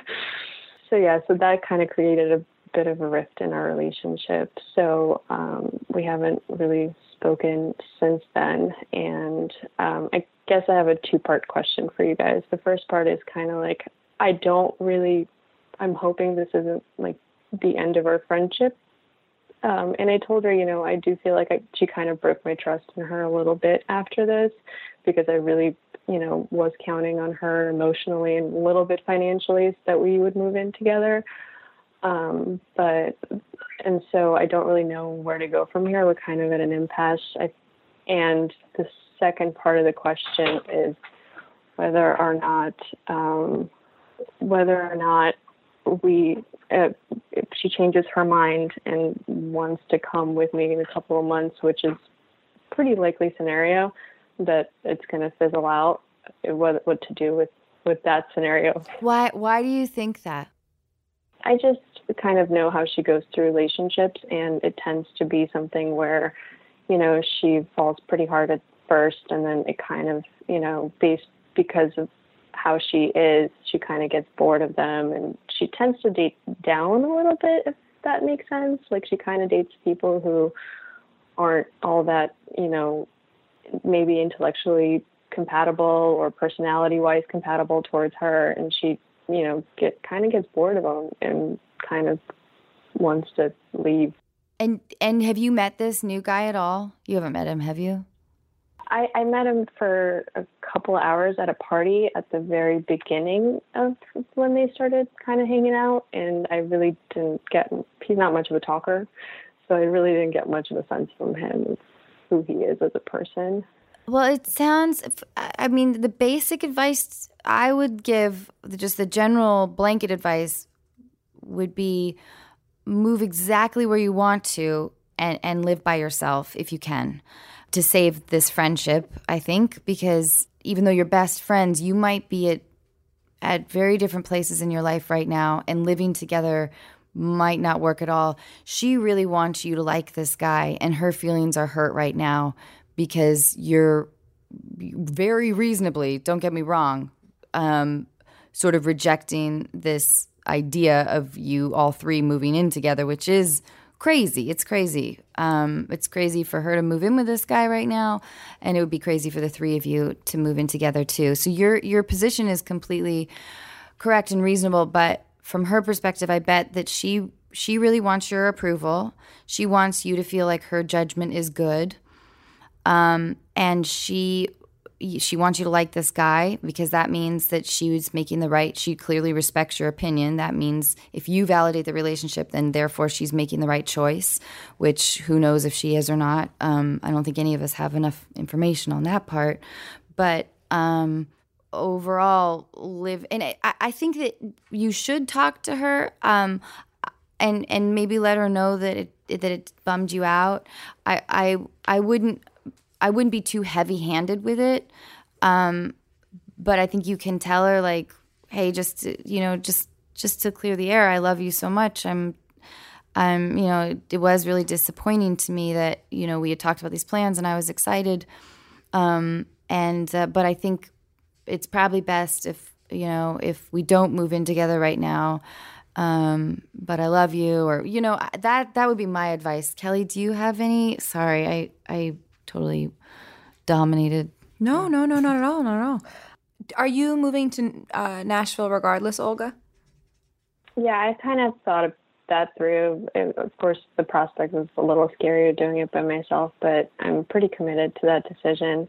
So yeah, so that kind of created a bit of a rift in our relationship. So um, we haven't really spoken since then. And um, I guess I have a two-part question for you guys. The first part is kind of like, I don't really, I'm hoping this isn't like the end of our friendship. Um, and I told her, you know, I do feel like I, she kind of broke my trust in her a little bit after this, because I really, you know, was counting on her emotionally and a little bit financially that we would move in together. Um, but, and so I don't really know where to go from here. We're kind of at an impasse. I, and the second part of the question is whether or not, um, whether or not we, uh, if she changes her mind and wants to come with me in a couple of months, which is a pretty likely scenario, that it's going to fizzle out, what, what to do with, with that scenario. Why why do you think that? I just kind of know how she goes through relationships, and it tends to be something where, you know, she falls pretty hard at first, and then it kind of, you know, based because of how she is, she kind of gets bored of them, and she tends to date down a little bit, if that makes sense. Like, she kind of dates people who aren't all that, you know, maybe intellectually compatible or personality-wise compatible towards her, and she, you know, get kind of gets bored of them and kind of wants to leave. And and have you met this new guy at all? You haven't met him, have you? I, I met him for a couple of hours at a party at the very beginning of when they started kind of hanging out, and I really didn't get, he's not much of a talker, so I really didn't get much of a sense from him of who he is as a person. Well, it sounds, I mean, the basic advice I would give, just the general blanket advice would be move exactly where you want to and, and live by yourself if you can, to save this friendship, I think, because even though you're best friends, you might be at, at very different places in your life right now, and living together might not work at all. She really wants you to like this guy, and her feelings are hurt right now because you're very reasonably, don't get me wrong, um, sort of rejecting this idea of you all three moving in together, which is crazy. It's crazy. Um, it's crazy for her to move in with this guy right now, and it would be crazy for the three of you to move in together too. So your your position is completely correct and reasonable, but from her perspective, I bet that she she really wants your approval. She wants you to feel like her judgment is good. Um, and she she wants you to like this guy, because that means that she was making the right, she clearly respects your opinion. That means if you validate the relationship, then therefore she's making the right choice, which who knows if she is or not. Um, I don't think any of us have enough information on that part. But um, overall, live, and I, I think that you should talk to her um, and and maybe let her know that it that it bummed you out. I I, I wouldn't. I wouldn't be too heavy-handed with it, um, but I think you can tell her, like, hey, just to, you know, just just to clear the air, I love you so much. I'm, I'm, you know, it, it was really disappointing to me that, you know, we had talked about these plans and I was excited, um, and uh, but I think it's probably best if, you know, if we don't move in together right now. Um, but I love you, or, you know, that, that would be my advice. Kelly, do you have any, sorry, I, I totally dominated. No, no, no, not at all, not at all. Are you moving to uh, Nashville regardless, Olga? Yeah, I kind of thought of that through. And of course, the prospect was a little scarier doing it by myself, but I'm pretty committed to that decision.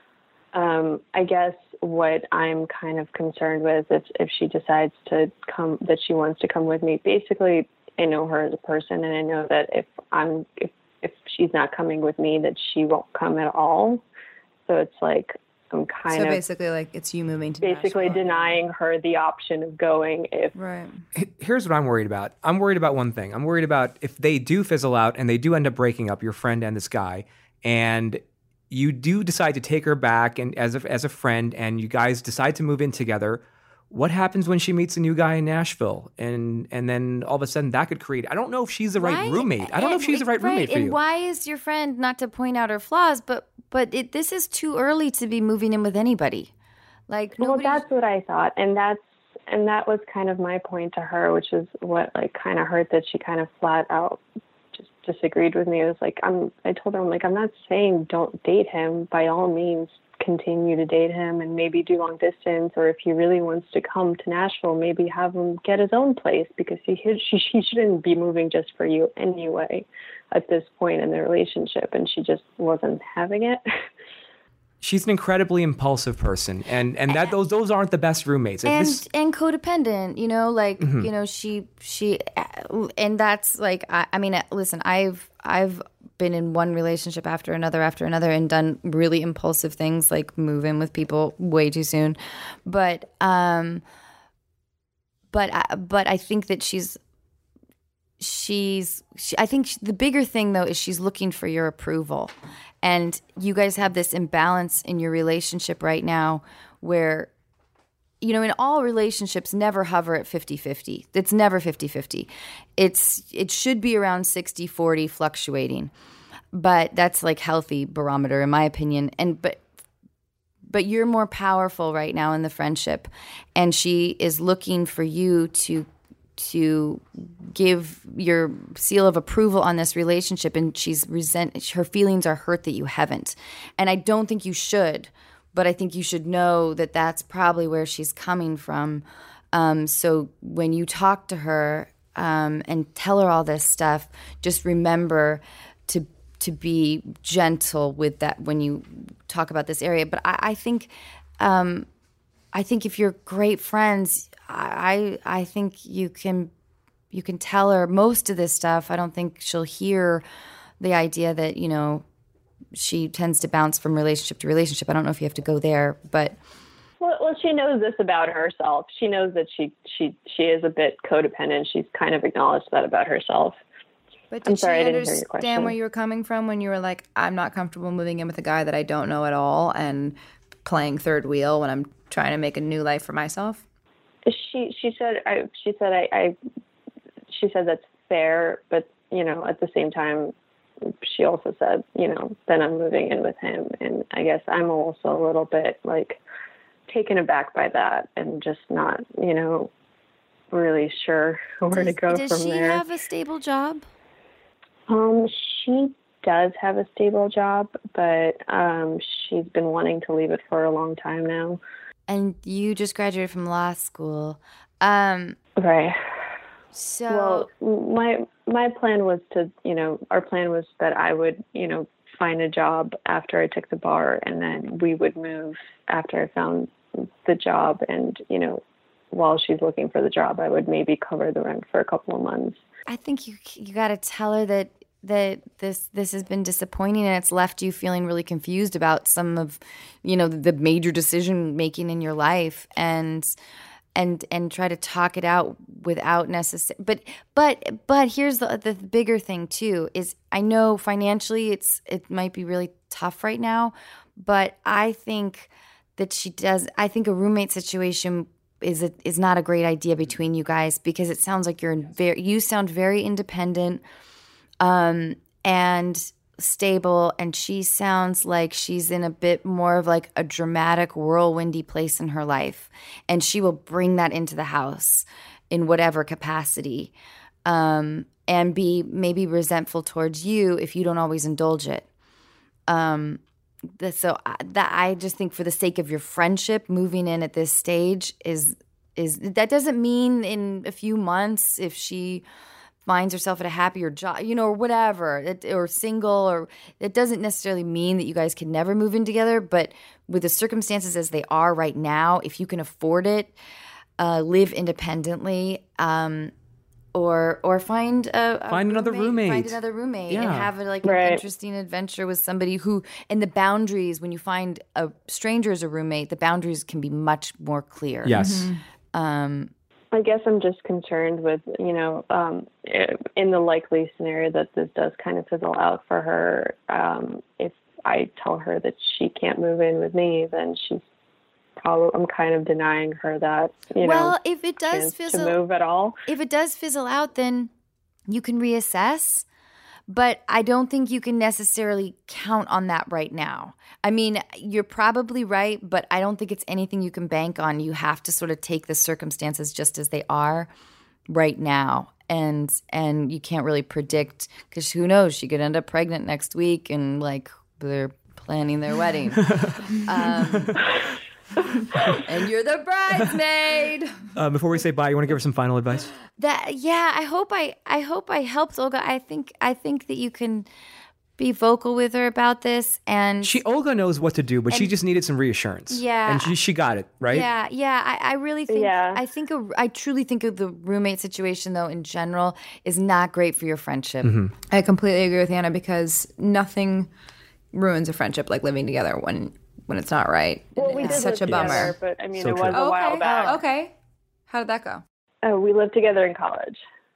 Um, I guess what I'm kind of concerned with is if she decides to come, that she wants to come with me. Basically, I know her as a person, and I know that if I'm, if, if she's not coming with me, that she won't come at all. So it's like I'm kind so of basically like it's you moving to basically Nashville. denying her the option of going if Right. Here's what I'm worried about. I'm worried about one thing. I'm worried about if they do fizzle out and they do end up breaking up, your friend and this guy, and you do decide to take her back and as a, as a friend, and you guys decide to move in together. What happens when she meets a new guy in Nashville, and and then all of a sudden that could create? I don't know if she's the right Why- roommate. I don't know if she's the right, right, roommate for and you. why is your friend, not to point out her flaws, but but it, this is too early to be moving in with anybody. Like, well, nobody- that's what I thought, and that's and that was kind of my point to her, which is what like kind of hurt that she kind of flat out just disagreed with me. It was like I'm. I told her I'm like I'm not saying don't date him. By all means, continue to date him and maybe do long distance, or if he really wants to come to Nashville, maybe have him get his own place, because he he, he shouldn't be moving just for you anyway at this point in the relationship. And she just wasn't having it. She's an incredibly impulsive person, and and that those those aren't the best roommates. If and this- and codependent, you know, like you know, she she, and that's like I, I mean, listen, I've I've been in one relationship after another after another and done really impulsive things like move in with people way too soon, but um, but I, but I think that she's. She's, she, I think she, the bigger thing though is she's looking for your approval, and you guys have this imbalance in your relationship right now where, you know, in all relationships never hover at fifty-fifty. It's never fifty-fifty. It's, it should be around sixty forty fluctuating, but that's like healthy barometer in my opinion. And, but, but you're more powerful right now in the friendship, and she is looking for you to to give your seal of approval on this relationship, and she's resent her feelings are hurt that you haven't. And I don't think you should, but I think you should know that that's probably where she's coming from. Um, so when you talk to her um, and tell her all this stuff, just remember to to be gentle with that when you talk about this area. But I, I think um, I think if you're great friends, I I think you can you can tell her most of this stuff. I don't think she'll hear the idea that, you know, she tends to bounce from relationship to relationship. I don't know if you have to go there, but Well, well, she knows this about herself. She knows that she she she is a bit codependent. She's kind of acknowledged that about herself. But did I'm sorry, she I didn't hear your understand question. where you were coming from when you were like, I'm not comfortable moving in with a guy that I don't know at all and playing third wheel when I'm trying to make a new life for myself? She she said I she said I, I she said that's fair, but you know, at the same time, she also said, you know, then I'm moving in with him, and I guess I'm also a little bit like taken aback by that, and just not, you know, really sure where to go does from she there. have a stable job? Um, she does have a stable job, but um, she's been wanting to leave it for a long time now. And you just graduated from law school. Um, Right. so Well, my my plan was to, you know, our plan was that I would, you know, find a job after I took the bar, and then we would move after I found the job. And, you know, while she's looking for the job, I would maybe cover the rent for a couple of months. I think you you got to tell her that that this this has been disappointing, and it's left you feeling really confused about some of, you know, the major decision making in your life, and and and try to talk it out without necessary. But but but here's the the bigger thing too is I know financially it's it might be really tough right now, but I think that she does. I think a roommate situation is a, is not a great idea between you guys, because it sounds like you're very you sound very independent. Um, and stable, and she sounds like she's in a bit more of like a dramatic, whirlwindy place in her life. And she will bring that into the house in whatever capacity, um, and be maybe resentful towards you if you don't always indulge it. Um, the, so I, that I just think for the sake of your friendship, moving in at this stage is is that doesn't mean in a few months if she finds herself at a happier job, you know, or whatever, it, or single, or it doesn't necessarily mean that you guys can never move in together. But with the circumstances as they are right now, if you can afford it, uh, live independently, um, or or find a, a Find another roommate. find another roommate, Yeah. and have a, like Right. an interesting adventure with somebody who, and the boundaries when you find a stranger as a roommate, the boundaries can be much more clear. Yes. Um, I guess I'm just concerned with, you know, um, in the likely scenario that this does kind of fizzle out for her, um, if I tell her that she can't move in with me, then she's probably, I'm kind of denying her that, you well, know, if it does chance to fizzle, move at all. if it does fizzle out, then you can reassess. But I don't think you can necessarily count on that right now. I mean, you're probably right, but I don't think it's anything you can bank on. You have to sort of take the circumstances just as they are right now. And and you can't really predict, because who knows? She could end up pregnant next week, and like they're planning their wedding. um, and you're the bridesmaid. Uh, before we say bye, you want to give her some final advice? That yeah, I hope I I hope I helped Olga. I think I think that you can be vocal with her about this, and She Olga knows what to do, but she just needed some reassurance. Yeah. And she she got it, right? yeah, yeah. I, I really think Yeah. I think a, I truly think of the roommate situation though in general is not great for your friendship. I completely agree with Anna, because nothing ruins a friendship like living together when when it's not right. Well, And we it's did such a live bummer. together, but I mean, So it true. was a Oh, while okay. back. Oh, okay. How did that go? Oh, we lived together in college.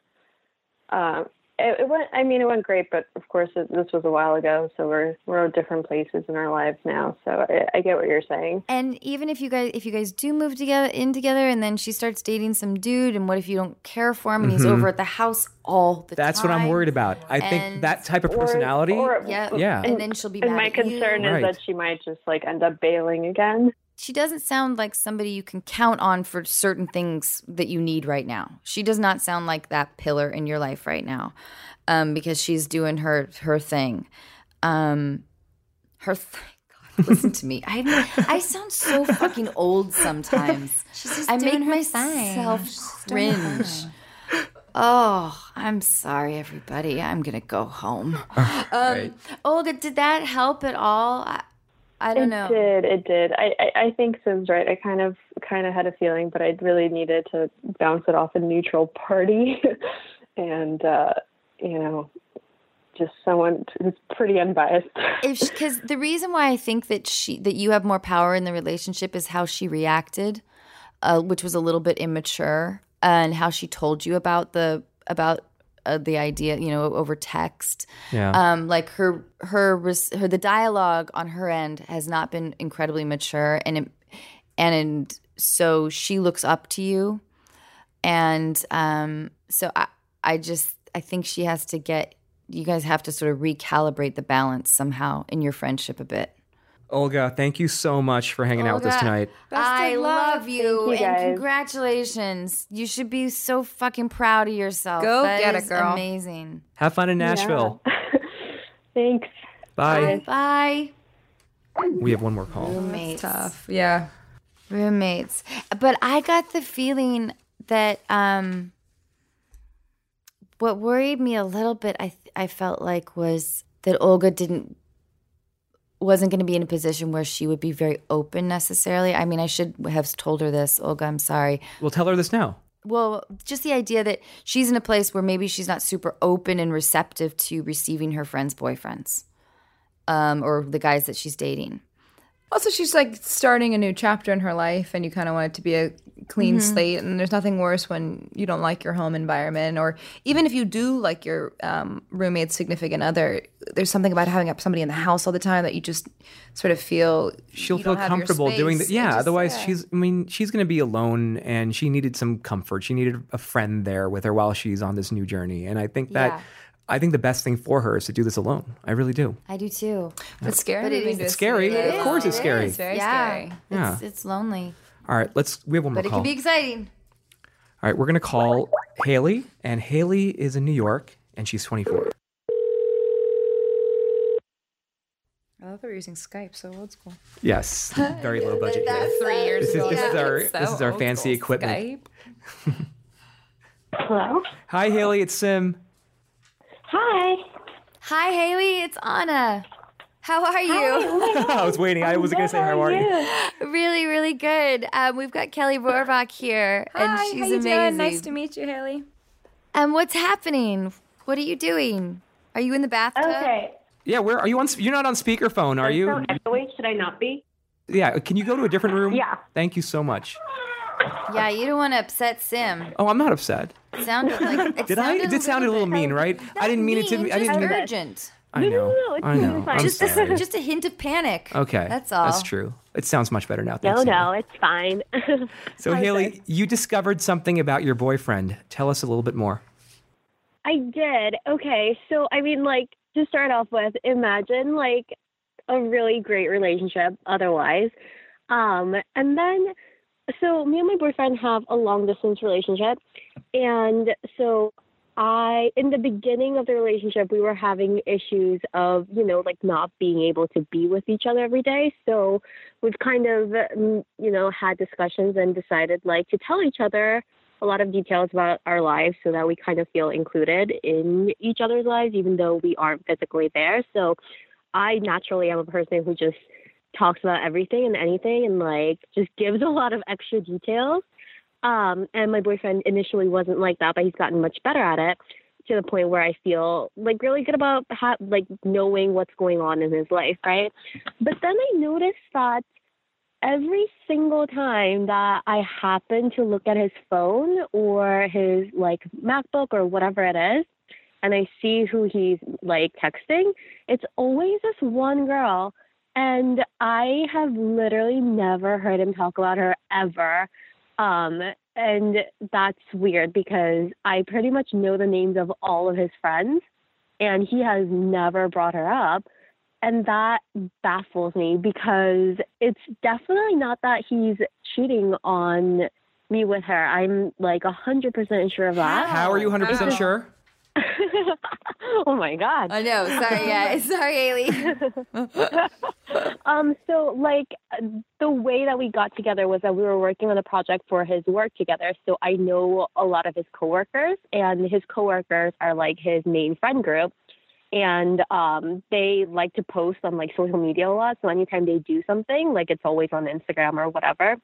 Um, it, it went. I mean, it went great, but of course, it, this was a while ago. So we're we're at different places in our lives now. So I, I get what you're saying. And even if you guys if you guys do move together in together, and then she starts dating some dude, and what if you don't care for him and he's over at the house all the That's time? what I'm worried about. I think And- that type of Or- personality. or- Yeah, Yeah. And then she'll be And mad my at concern you. is Right. that she might just like end up bailing again. She doesn't sound like somebody you can count on for certain things that you need right now. She does not sound like that pillar in your life right now, um, because she's doing her her thing. Um, her th- God, listen to me. I I sound so fucking old sometimes. She's just I doing make her myself thing. She's doing her cringe. thing. Oh, I'm sorry, everybody. I'm gonna go home. Um, Right. Olga, did that help at all? I, I don't It know. did. It did. I, I, I think Sim's right. I kind of kind of had a feeling, but I really needed to bounce it off a neutral party, and uh, you know, just someone who's pretty unbiased. If because the reason why I think that she that you have more power in the relationship is how she reacted, uh, which was a little bit immature, and how she told you about the about uh, the idea, you know, over text. Yeah. Um, like her her res- her the dialogue on her end has not been incredibly mature, and it, and so she looks up to you, and um, so I I just I think she has to get. You guys have to sort of recalibrate the balance somehow in your friendship a bit. Olga, thank you so much for hanging out with us Olga, tonight. I love you, Thank you, and guys. congratulations. You should be so fucking proud of yourself. Go That get it, is girl. Amazing. Have fun in Nashville. Thanks. Bye. Bye. We have one more call. Roommates. Tough. Yeah. Roommates. But I got the feeling that um, what worried me a little bit, I I felt like, was that Olga didn't wasn't going to be in a position where she would be very open necessarily. I mean, I should have told her this, Olga. I'm sorry. We'll tell her this now. Well, just the idea that she's in a place where maybe she's not super open and receptive to receiving her friends' boyfriends, um, or the guys that she's dating. Also, she's like starting a new chapter in her life, and you kind of want it to be a clean slate. And there's nothing worse when you don't like your home environment, or even if you do like your um, roommate's significant other. There's something about having somebody in the house all the time that you just sort of feel She'll you feel don't have your comfortable doing that. space. It Yeah. just- Otherwise, yeah. she's. I mean, she's going to be alone, and she needed some comfort. She needed a friend there with her while she's on this new journey. And I think that Yeah. I think the best thing for her is to do this alone. I really do. I do too. It's scary. But it moving is- to a It's scary. city. Of It course is, it's it scary. It's very yeah. scary. Yeah. It's, it's lonely. All right, let's. We have one more But it call. can be exciting. All right, we're gonna call Haley, and Haley is in New York, and she's twenty-four. I love that we're using Skype, so old school. Yes, very low budget here. Three years This is ago. this is our So this is our old fancy school. equipment. Skype. Hello. Hi, Haley. It's Sim. Hi. Hi, Haley. It's Anna. How are you? I was waiting. I wasn't gonna say how are you. Really, really good. Um, we've got Kelly Borbach here, and Hi, she's how you amazing. doing? Nice to meet you, Haley. And what's happening? What are you doing? Are you in the bathtub? Okay. Yeah, where are you on? You're not on speakerphone, are you? Echoing, should I not be? Yeah. Can you go to a different room? Yeah. Thank you so much. Yeah, you don't want to upset Sim. Oh, I'm not upset. It sounded like it Did I? sounded It did sound a little bit- mean, right? I didn't mean it to. Mean, I didn't just mean. urgent. I No, no, know. no, it's I totally know. fine. I'm Just a, sorry. just a hint of panic. Okay. That's all. That's true. It sounds much better now. No, Thanks, no, Haley. it's fine. So, How's Haley, it? you discovered something about your boyfriend. Tell us a little bit more. I did. Okay, so I mean, like, to start off with, imagine like a really great relationship otherwise. Um, and then, so me and my boyfriend have a long distance relationship. And so I, in the beginning of the relationship, we were having issues of, you know, like not being able to be with each other every day. So we've kind of, mm, you know, had discussions and decided like to tell each other a lot of details about our lives so that we kind of feel included in each other's lives, even though we aren't physically there. So I naturally am a person who just talks about everything and anything and like just gives a lot of extra details. Um, and my boyfriend initially wasn't like that, but he's gotten much better at it to the point where I feel like really good about ha- like knowing what's going on in his life, right? But then I noticed that every single time that I happen to look at his phone or his like MacBook or whatever it is, and I see who he's like texting, it's always this one girl. And I have literally never heard him talk about her ever. Um, and that's weird because I pretty much know the names of all of his friends and he has never brought her up. And that baffles me because it's definitely not that he's cheating on me with her. I'm like one hundred percent sure of that. How are you one hundred percent Wow. sure? Oh my God. I know. Sorry, guys. Sorry, Haley. Um, so like the way that we got together was that we were working on a project for his work together. So I know a lot of his coworkers and his coworkers are like his main friend group. And um, they like to post on like social media a lot. So anytime they do something, like it's always on Instagram or whatever.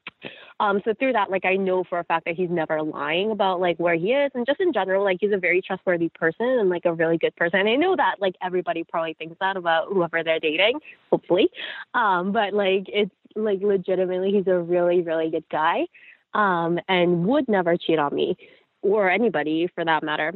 Um, so through that, like I know for a fact that he's never lying about like where he is, and just in general, like he's a very trustworthy person and like a really good person. And I know that like everybody probably thinks that about whoever they're dating, hopefully. Um, but like it's like legitimately, he's a really, really good guy, um, and would never cheat on me or anybody for that matter.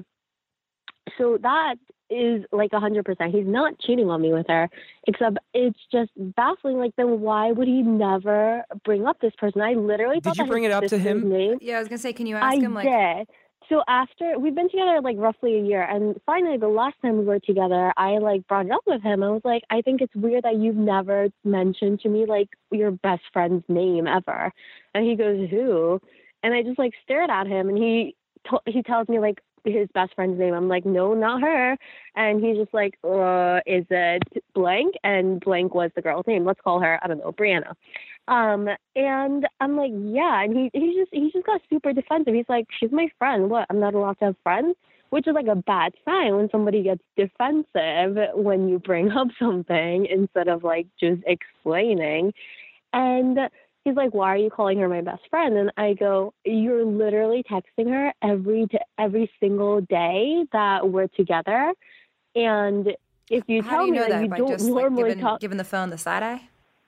So that is like one hundred percent. He's not cheating on me with her, except it's just baffling. Like, then why would he never bring up this person? I literally Did thought you that bring his it up to sister's him? Name. Yeah, I was gonna say, can you ask I him like did. So after we've been together like roughly a year, and finally the last time we were together, I like brought it up with him. I was like, I think it's weird that you've never mentioned to me like your best friend's name ever. And he goes, who? And I just like stared at him, and he t- he tells me like his best friend's name. I'm like, no, not her. And he's just like, uh, is it blank? And blank was the girl's name. Let's call her, I don't know, Brianna. Um, and I'm like, yeah. And he, he just, he just got super defensive. He's like, she's my friend. What? I'm not allowed to have friends? Which is like a bad sign when somebody gets defensive when you bring up something instead of like just explaining. And he's like, why are you calling her my best friend? And I go, you're literally texting her every t- every single day that we're together. And if you how tell do you me know that, that you by don't just like normally giving, talk, giving the phone the side eye?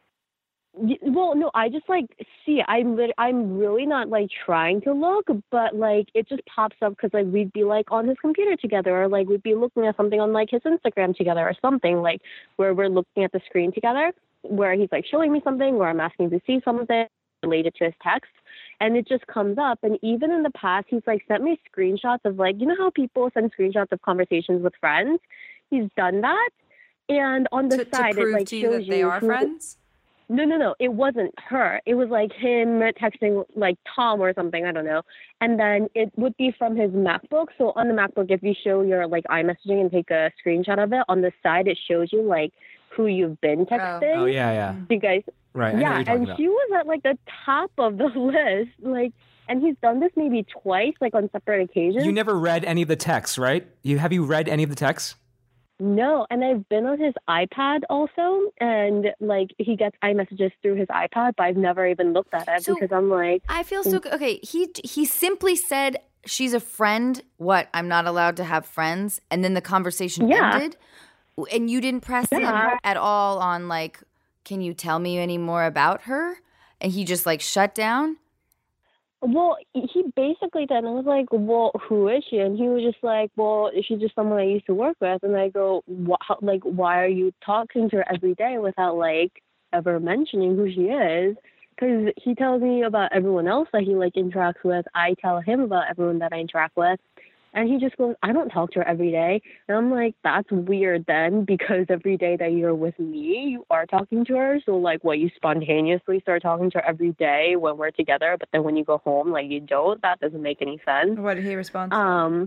Y- well, no, I just like see. I'm lit- I'm really not like trying to look, but like it just pops up because like we'd be like on his computer together, or like we'd be looking at something on like his Instagram together, or something like where we're looking at the screen together, where he's like showing me something, or I'm asking to see something related to his text, and it just comes up. And even in the past, he's like sent me screenshots of like, you know how people send screenshots of conversations with friends? He's done that. And on the to, side, to prove it like to you shows that they you are who- friends? No, no, no. It wasn't her. It was like him texting like Tom or something. I don't know. And then it would be from his MacBook. So on the MacBook, if you show your like iMessaging and take a screenshot of it, on the side it shows you like who you've been texting. Oh yeah, yeah. You guys. Right. I know what Yeah, you're talking and about. she was at like the top of the list. Like, and he's done this maybe twice, like on separate occasions. You never read any of the texts, right? You have you read any of the texts? No, and I've been on his iPad also, and like he gets iMessages through his iPad, but I've never even looked at it So- because I'm like, I feel so okay. He he simply said she's a friend. What? I'm not allowed to have friends, and then the conversation Yeah. ended. And you didn't press Yeah. him at all on like, can you tell me any more about her? And he just like shut down. well, he basically then I was like, well, who is she? And he was just like, well, she's just someone I used to work with. And I go, what, how, like, why are you talking to her every day without like ever mentioning who she is? Because he tells me about everyone else that he like interacts with. I tell him about everyone that I interact with. And he just goes, I don't talk to her every day. And I'm like, that's weird then, because every day that you're with me, you are talking to her. So, like, what, you spontaneously start talking to her every day when we're together, but then when you go home, like, you don't? That doesn't make any sense. What did he respond? Um,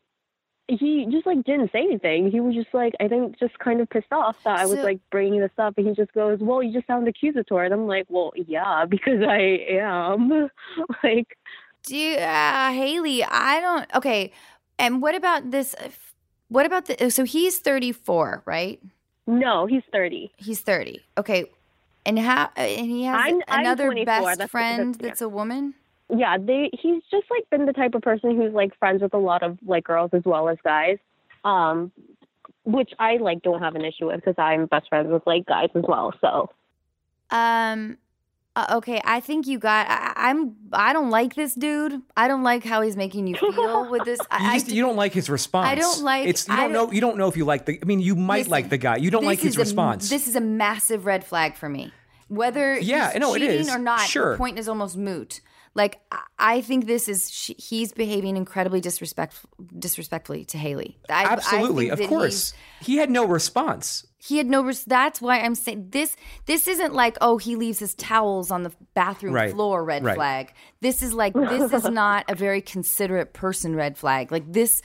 he just, like, didn't say anything. He was just, like, I think just kind of pissed off that I was, So- like, bringing this up. And he just goes, well, you just sound accusatory. And I'm like, well, yeah, because I am. like... Do you, uh, Haley, I don't. Okay, and what about this? What about the? So he's thirty-four, right? No, he's thirty. He's thirty. Okay, and how? And he has I'm- I'm another twenty-four. best That's- friend that's- yeah. that's a woman. Yeah, they he's just like been the type of person who's like friends with a lot of like girls as well as guys, um, which I like don't have an issue with because I'm best friends with like guys as well. So Um. uh, okay, I think you got. I, I'm. I don't like this dude. I don't like how he's making you feel with this. I, You, I just, d- you don't like his response. I don't like- It's you I don't don't- know. You don't know if you like the. I mean, you might Listen, like the guy. You don't this like his is response. A, this is a massive red flag for me. Whether Yeah, he's no, it cheating is. or not, Sure. the point is almost moot. Like I- I think this is she, he's behaving incredibly disrespect disrespectfully to Haley. I, Absolutely, I think of that course. He had no response. he had no. Res- that's why I'm saying this. This isn't like, oh, he leaves his towels on the bathroom Right, floor. Red right. flag. This is like this is not a very considerate person. Red flag. Like this.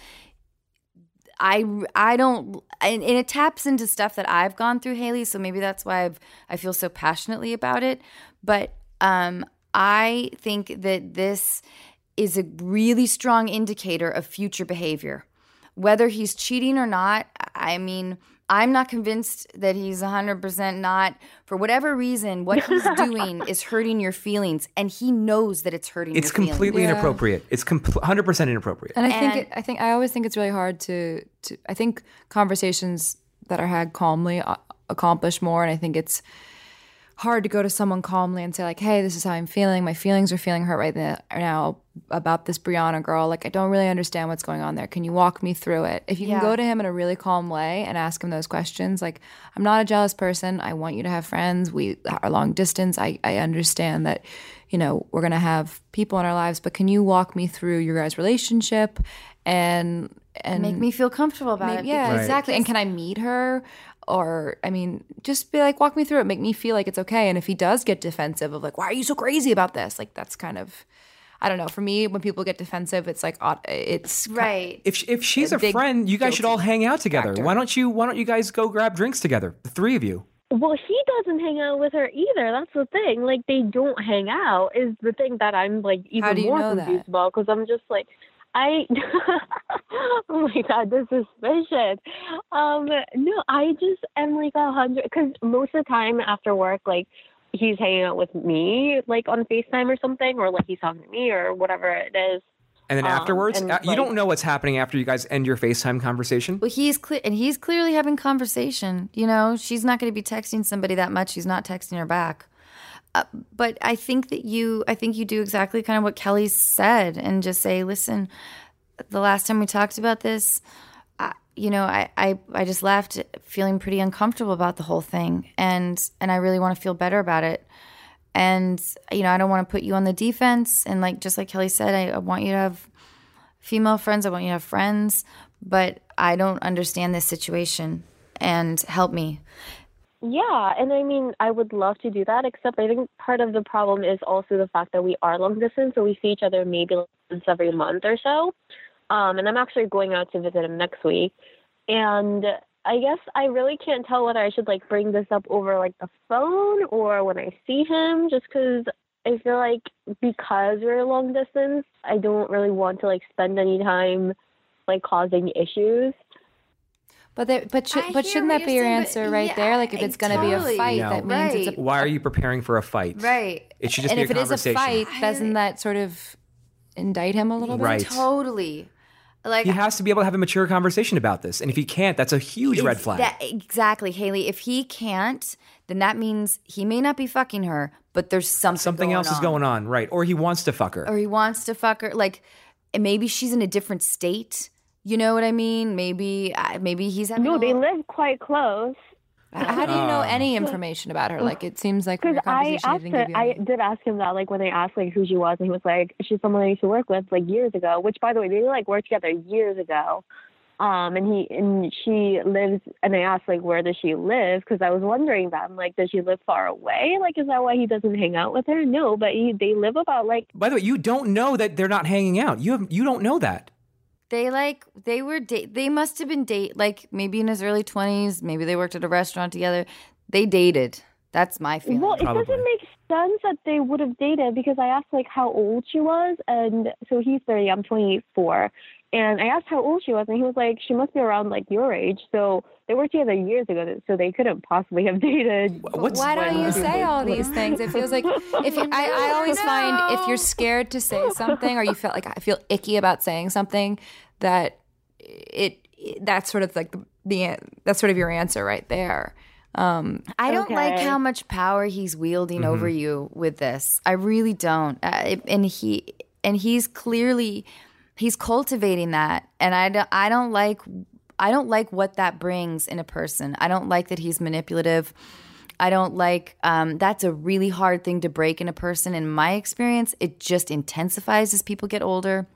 I, I don't and, and it taps into stuff that I've gone through, Haley, so maybe that's why I've I feel so passionately about it. But um I think that this is a really strong indicator of future behavior. Whether he's cheating or not, I mean, I'm not convinced that he's one hundred percent not. For whatever reason, what he's doing is hurting your feelings, and he knows that it's hurting It's your feelings. completely Yeah. inappropriate. It's com- one hundred percent inappropriate. And I think And- it, I think I always think it's really hard to, to I think conversations that are had calmly uh, accomplish more, and I think it's hard to go to someone calmly and say like, "Hey, this is how I'm feeling. My feelings are feeling hurt right now now about this Brianna girl. Like, I don't really understand what's going on there. Can you walk me through it?" If you Yeah. can go to him in a really calm way and ask him those questions, like, "I'm not a jealous person. I want you to have friends. We are long distance. I I understand that, you know, we're gonna have people in our lives, but can you walk me through your guys' relationship and and Make me feel comfortable about Maybe- it. yeah, because- exactly. And can I meet her? Or, I mean, just be like, walk me through it, make me feel like it's okay. And if he does get defensive of like, why are you so crazy about this? Like, that's kind of, I don't know. For me, when people get defensive, it's like, uh, it's Right. If if she's A a, big friend, you guys should all hang out together. factor. Why don't you Why don't you guys go grab drinks together, the three of you? Well, he doesn't hang out with her either. That's the thing. Like, they don't hang out is the thing that I'm, like, even How do you more know confused that? about because I'm just like, I, oh my God, this is suspicious. Um, no, I just am like a hundred, because most of the time after work, like, he's hanging out with me, like, on FaceTime or something, or, like, he's talking to me or whatever it is. And then Um, afterwards, and, uh, you like- don't know what's happening after you guys end your FaceTime conversation. Well, he's clear, and he's clearly having conversation. You know, she's not going to be texting somebody that much. She's not texting her back. Uh, but I think that you, I think you do exactly kind of what Kelly said, and just say, listen, the last time we talked about this, I, you know, I, I, I just left feeling pretty uncomfortable about the whole thing, and and I really want to feel better about it. And, you know, I don't want to put you on the defense. And like, just like Kelly said, I, I want you to have female friends. I want you to have friends, but I don't understand this situation, and help me. Yeah, and I mean, I would love to do that, except I think part of the problem is also the fact that we are long distance, so we see each other maybe once every month or so. Um, and I'm actually going out to visit him next week. And I guess I really can't tell whether I should, like, bring this up over, like, the phone or when I see him, just because I feel like because we're long distance, I don't really want to, like, spend any time, like, causing issues. But there, but should, I but hear shouldn't what that be you're your saying, answer but right yeah, there? Like if it's going to be totally. a fight, No. that means it's Right. a Why are you preparing for a fight? Right. It should just and be if a it is a conversation. fight, doesn't that sort of indict him a little bit? Right. Totally. Like He has to be able to have a mature conversation about this. And if he can't, that's a huge red It's flag. that- exactly, Haley. If he can't, then that means he may not be fucking her, but there's something Something going else is on. going on, right? Or he wants to fuck her. Or he wants to fuck her. Like, and maybe she's in a different state. You know what I mean? Maybe, uh, maybe he's having. No, a they little- live quite close. How do you know Oh. any information about her? Like it seems like from Because your I conversation, he asked didn't her, give you I any. did ask him that, like when they asked like who she was, and he was like, she's someone I used to work with like years ago. Which, by the way, they like worked together years ago. Um, and he and she lives, and I asked like where does she live? Because I was wondering that. I'm like, does she live far away? Like, is that why he doesn't hang out with her? No, but he, they live about like. By the way, you don't know that they're not hanging out. You have, you don't know that. They like they were date. They must have been date like maybe in his early twenties. Maybe they worked at a restaurant together. They dated. That's my feeling. Well, it Probably. doesn't make sense that they would have dated because I asked like how old she was, and so he's thirty, I'm twenty-four, and I asked how old she was, and he was like, she must be around like your age. So they worked together years ago, so they couldn't possibly have dated. What's Why don't you say all these things? It feels like if you, I, I always find if you're scared to say something or you feel like I feel icky about saying something, that it, it that's sort of like the, the that's sort of your answer right there. Um, I don't like Okay. how much power he's wielding Mm-hmm. over you with this. I really don't. Uh, and he and he's clearly he's cultivating that, and I don't, I don't like I don't like what that brings in a person. I don't like that he's manipulative. I don't like um, that's a really hard thing to break in a person. In my experience, it just intensifies as people get older,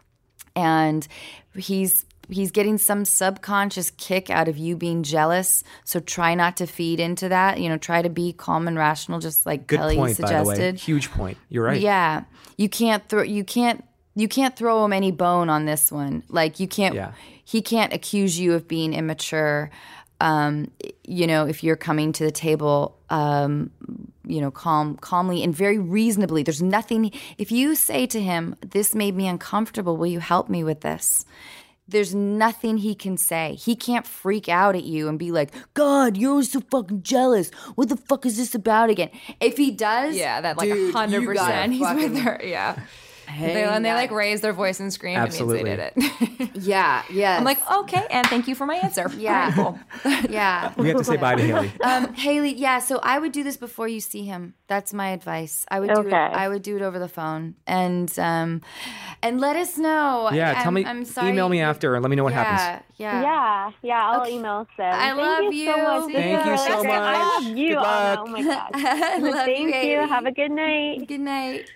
and he's he's getting some subconscious kick out of you being jealous. So try not to feed into that. You know, try to be calm and rational, just like Good Kelly point, by the way. suggested. Huge point. You're right. Yeah, you can't throw you can't you can't throw him any bone on this one. Like you can't. Yeah. He can't accuse you of being immature. Um, you know, if you're coming to the table, um, you know, calm, calmly and very reasonably. There's nothing. If you say to him, "This made me uncomfortable. Will you help me with this?" There's nothing he can say. He can't freak out at you and be like, God, you're so fucking jealous. What the fuck is this about again? If he does, yeah, that like dude, hundred you gotta percent. He's fucking with her. Yeah. They, hang and they that- like raise their voice and scream. Absolutely. It means they did it. Yeah, yeah. I'm like, okay, and thank you for my answer. Yeah. All right, cool. yeah. We have to say bye to Haley. Um, Haley, yeah. So I would do this before you see him. That's my advice. I would do it. Okay. I would do it over the phone, and um, and let us know. Yeah, I, tell I'm, me. I'm sorry. Email me after and let me know what yeah, happens. Yeah. Yeah, yeah, I'll Okay. email Sim. I Thank love you you. so much. This Thank is you really so great. I much. love you, Good Anna. luck. Oh my god. I love Thank you. you. Haley. Have a good night. Good night.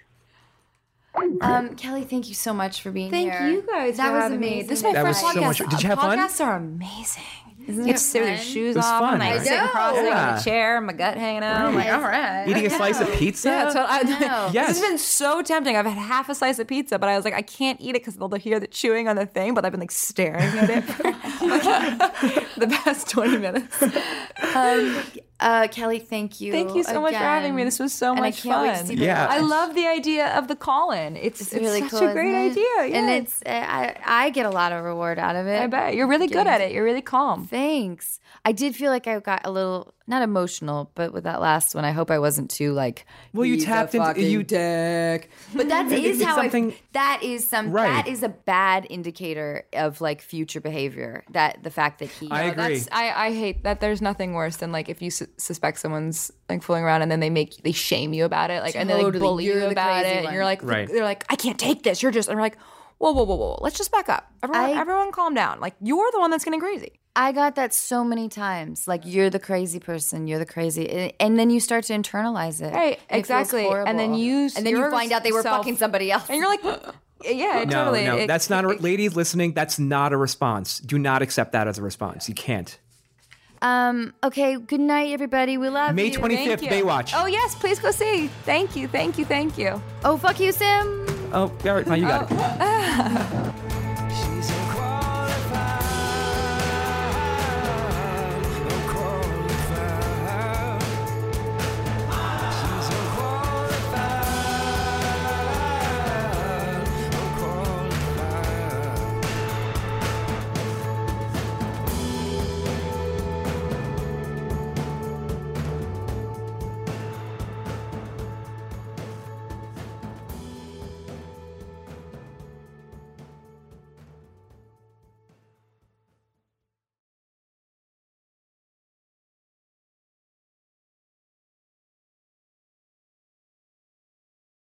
Um, Kelly, thank you so much for being Thank here. you guys That for was having me. amazing. This is my That first was so podcast. much- did you have fun? Podcasts are amazing. Isn't You it get to sit with your fun? shoes It was off. fun, I'm like right? sitting I cross legged know. in a chair, my gut hanging out. I'm like, all right. Eating a slice of pizza? Yeah, that's what I, know. Yes. This has been so tempting. I've had half a slice of pizza, but I was like, I can't eat it because they'll hear the chewing on the thing. But I've been like staring at it for like, the past twenty minutes. Um, uh, Kelly, thank you. Thank you so much for again. having me. This was so And I much can't wait to fun. see the Yeah. I love the idea of the call-in. It's, It's it's, really such cool. a great isn't it? idea. And yeah. it's uh, I I get a lot of reward out of it. I bet you're really good at it. You're really calm. Thanks. I did feel like I got a little not emotional, but with that last one, I hope I wasn't too like. Well, you "He's a tapped into- fucking you- dick. But that is It's how something- I. That is some. Right. That is a bad indicator of like future behavior. That the fact that he. I agree. That's, I, I hate that. There's nothing worse than like if you su- suspect someone's like fooling around and then they make they shame you about it, like and they like Totally. bully You're you the about crazy it. And one. you're like, Right. they're like, I can't take this. You're just, and we're like, whoa, whoa, whoa, whoa. Let's just back up. Everyone, I- everyone, calm down. Like you're the one that's getting crazy. I got that so many times. Like, you're the crazy person. You're the crazy. And then you start to internalize it. Right, And it exactly. feels horrible. And then you- And then you find out they were yourself- fucking somebody else. And you're like, yeah, No, totally. no, It- that's not a it- ladies listening. That's not a response. Do not accept that as a response. You can't. Um. Okay. Good night, everybody. We love May you. twenty-fifth, Thank you. Baywatch. Oh, yes, please go see. Thank you, thank you, thank you. Oh, fuck you, Sim. Oh, all right, now you got it.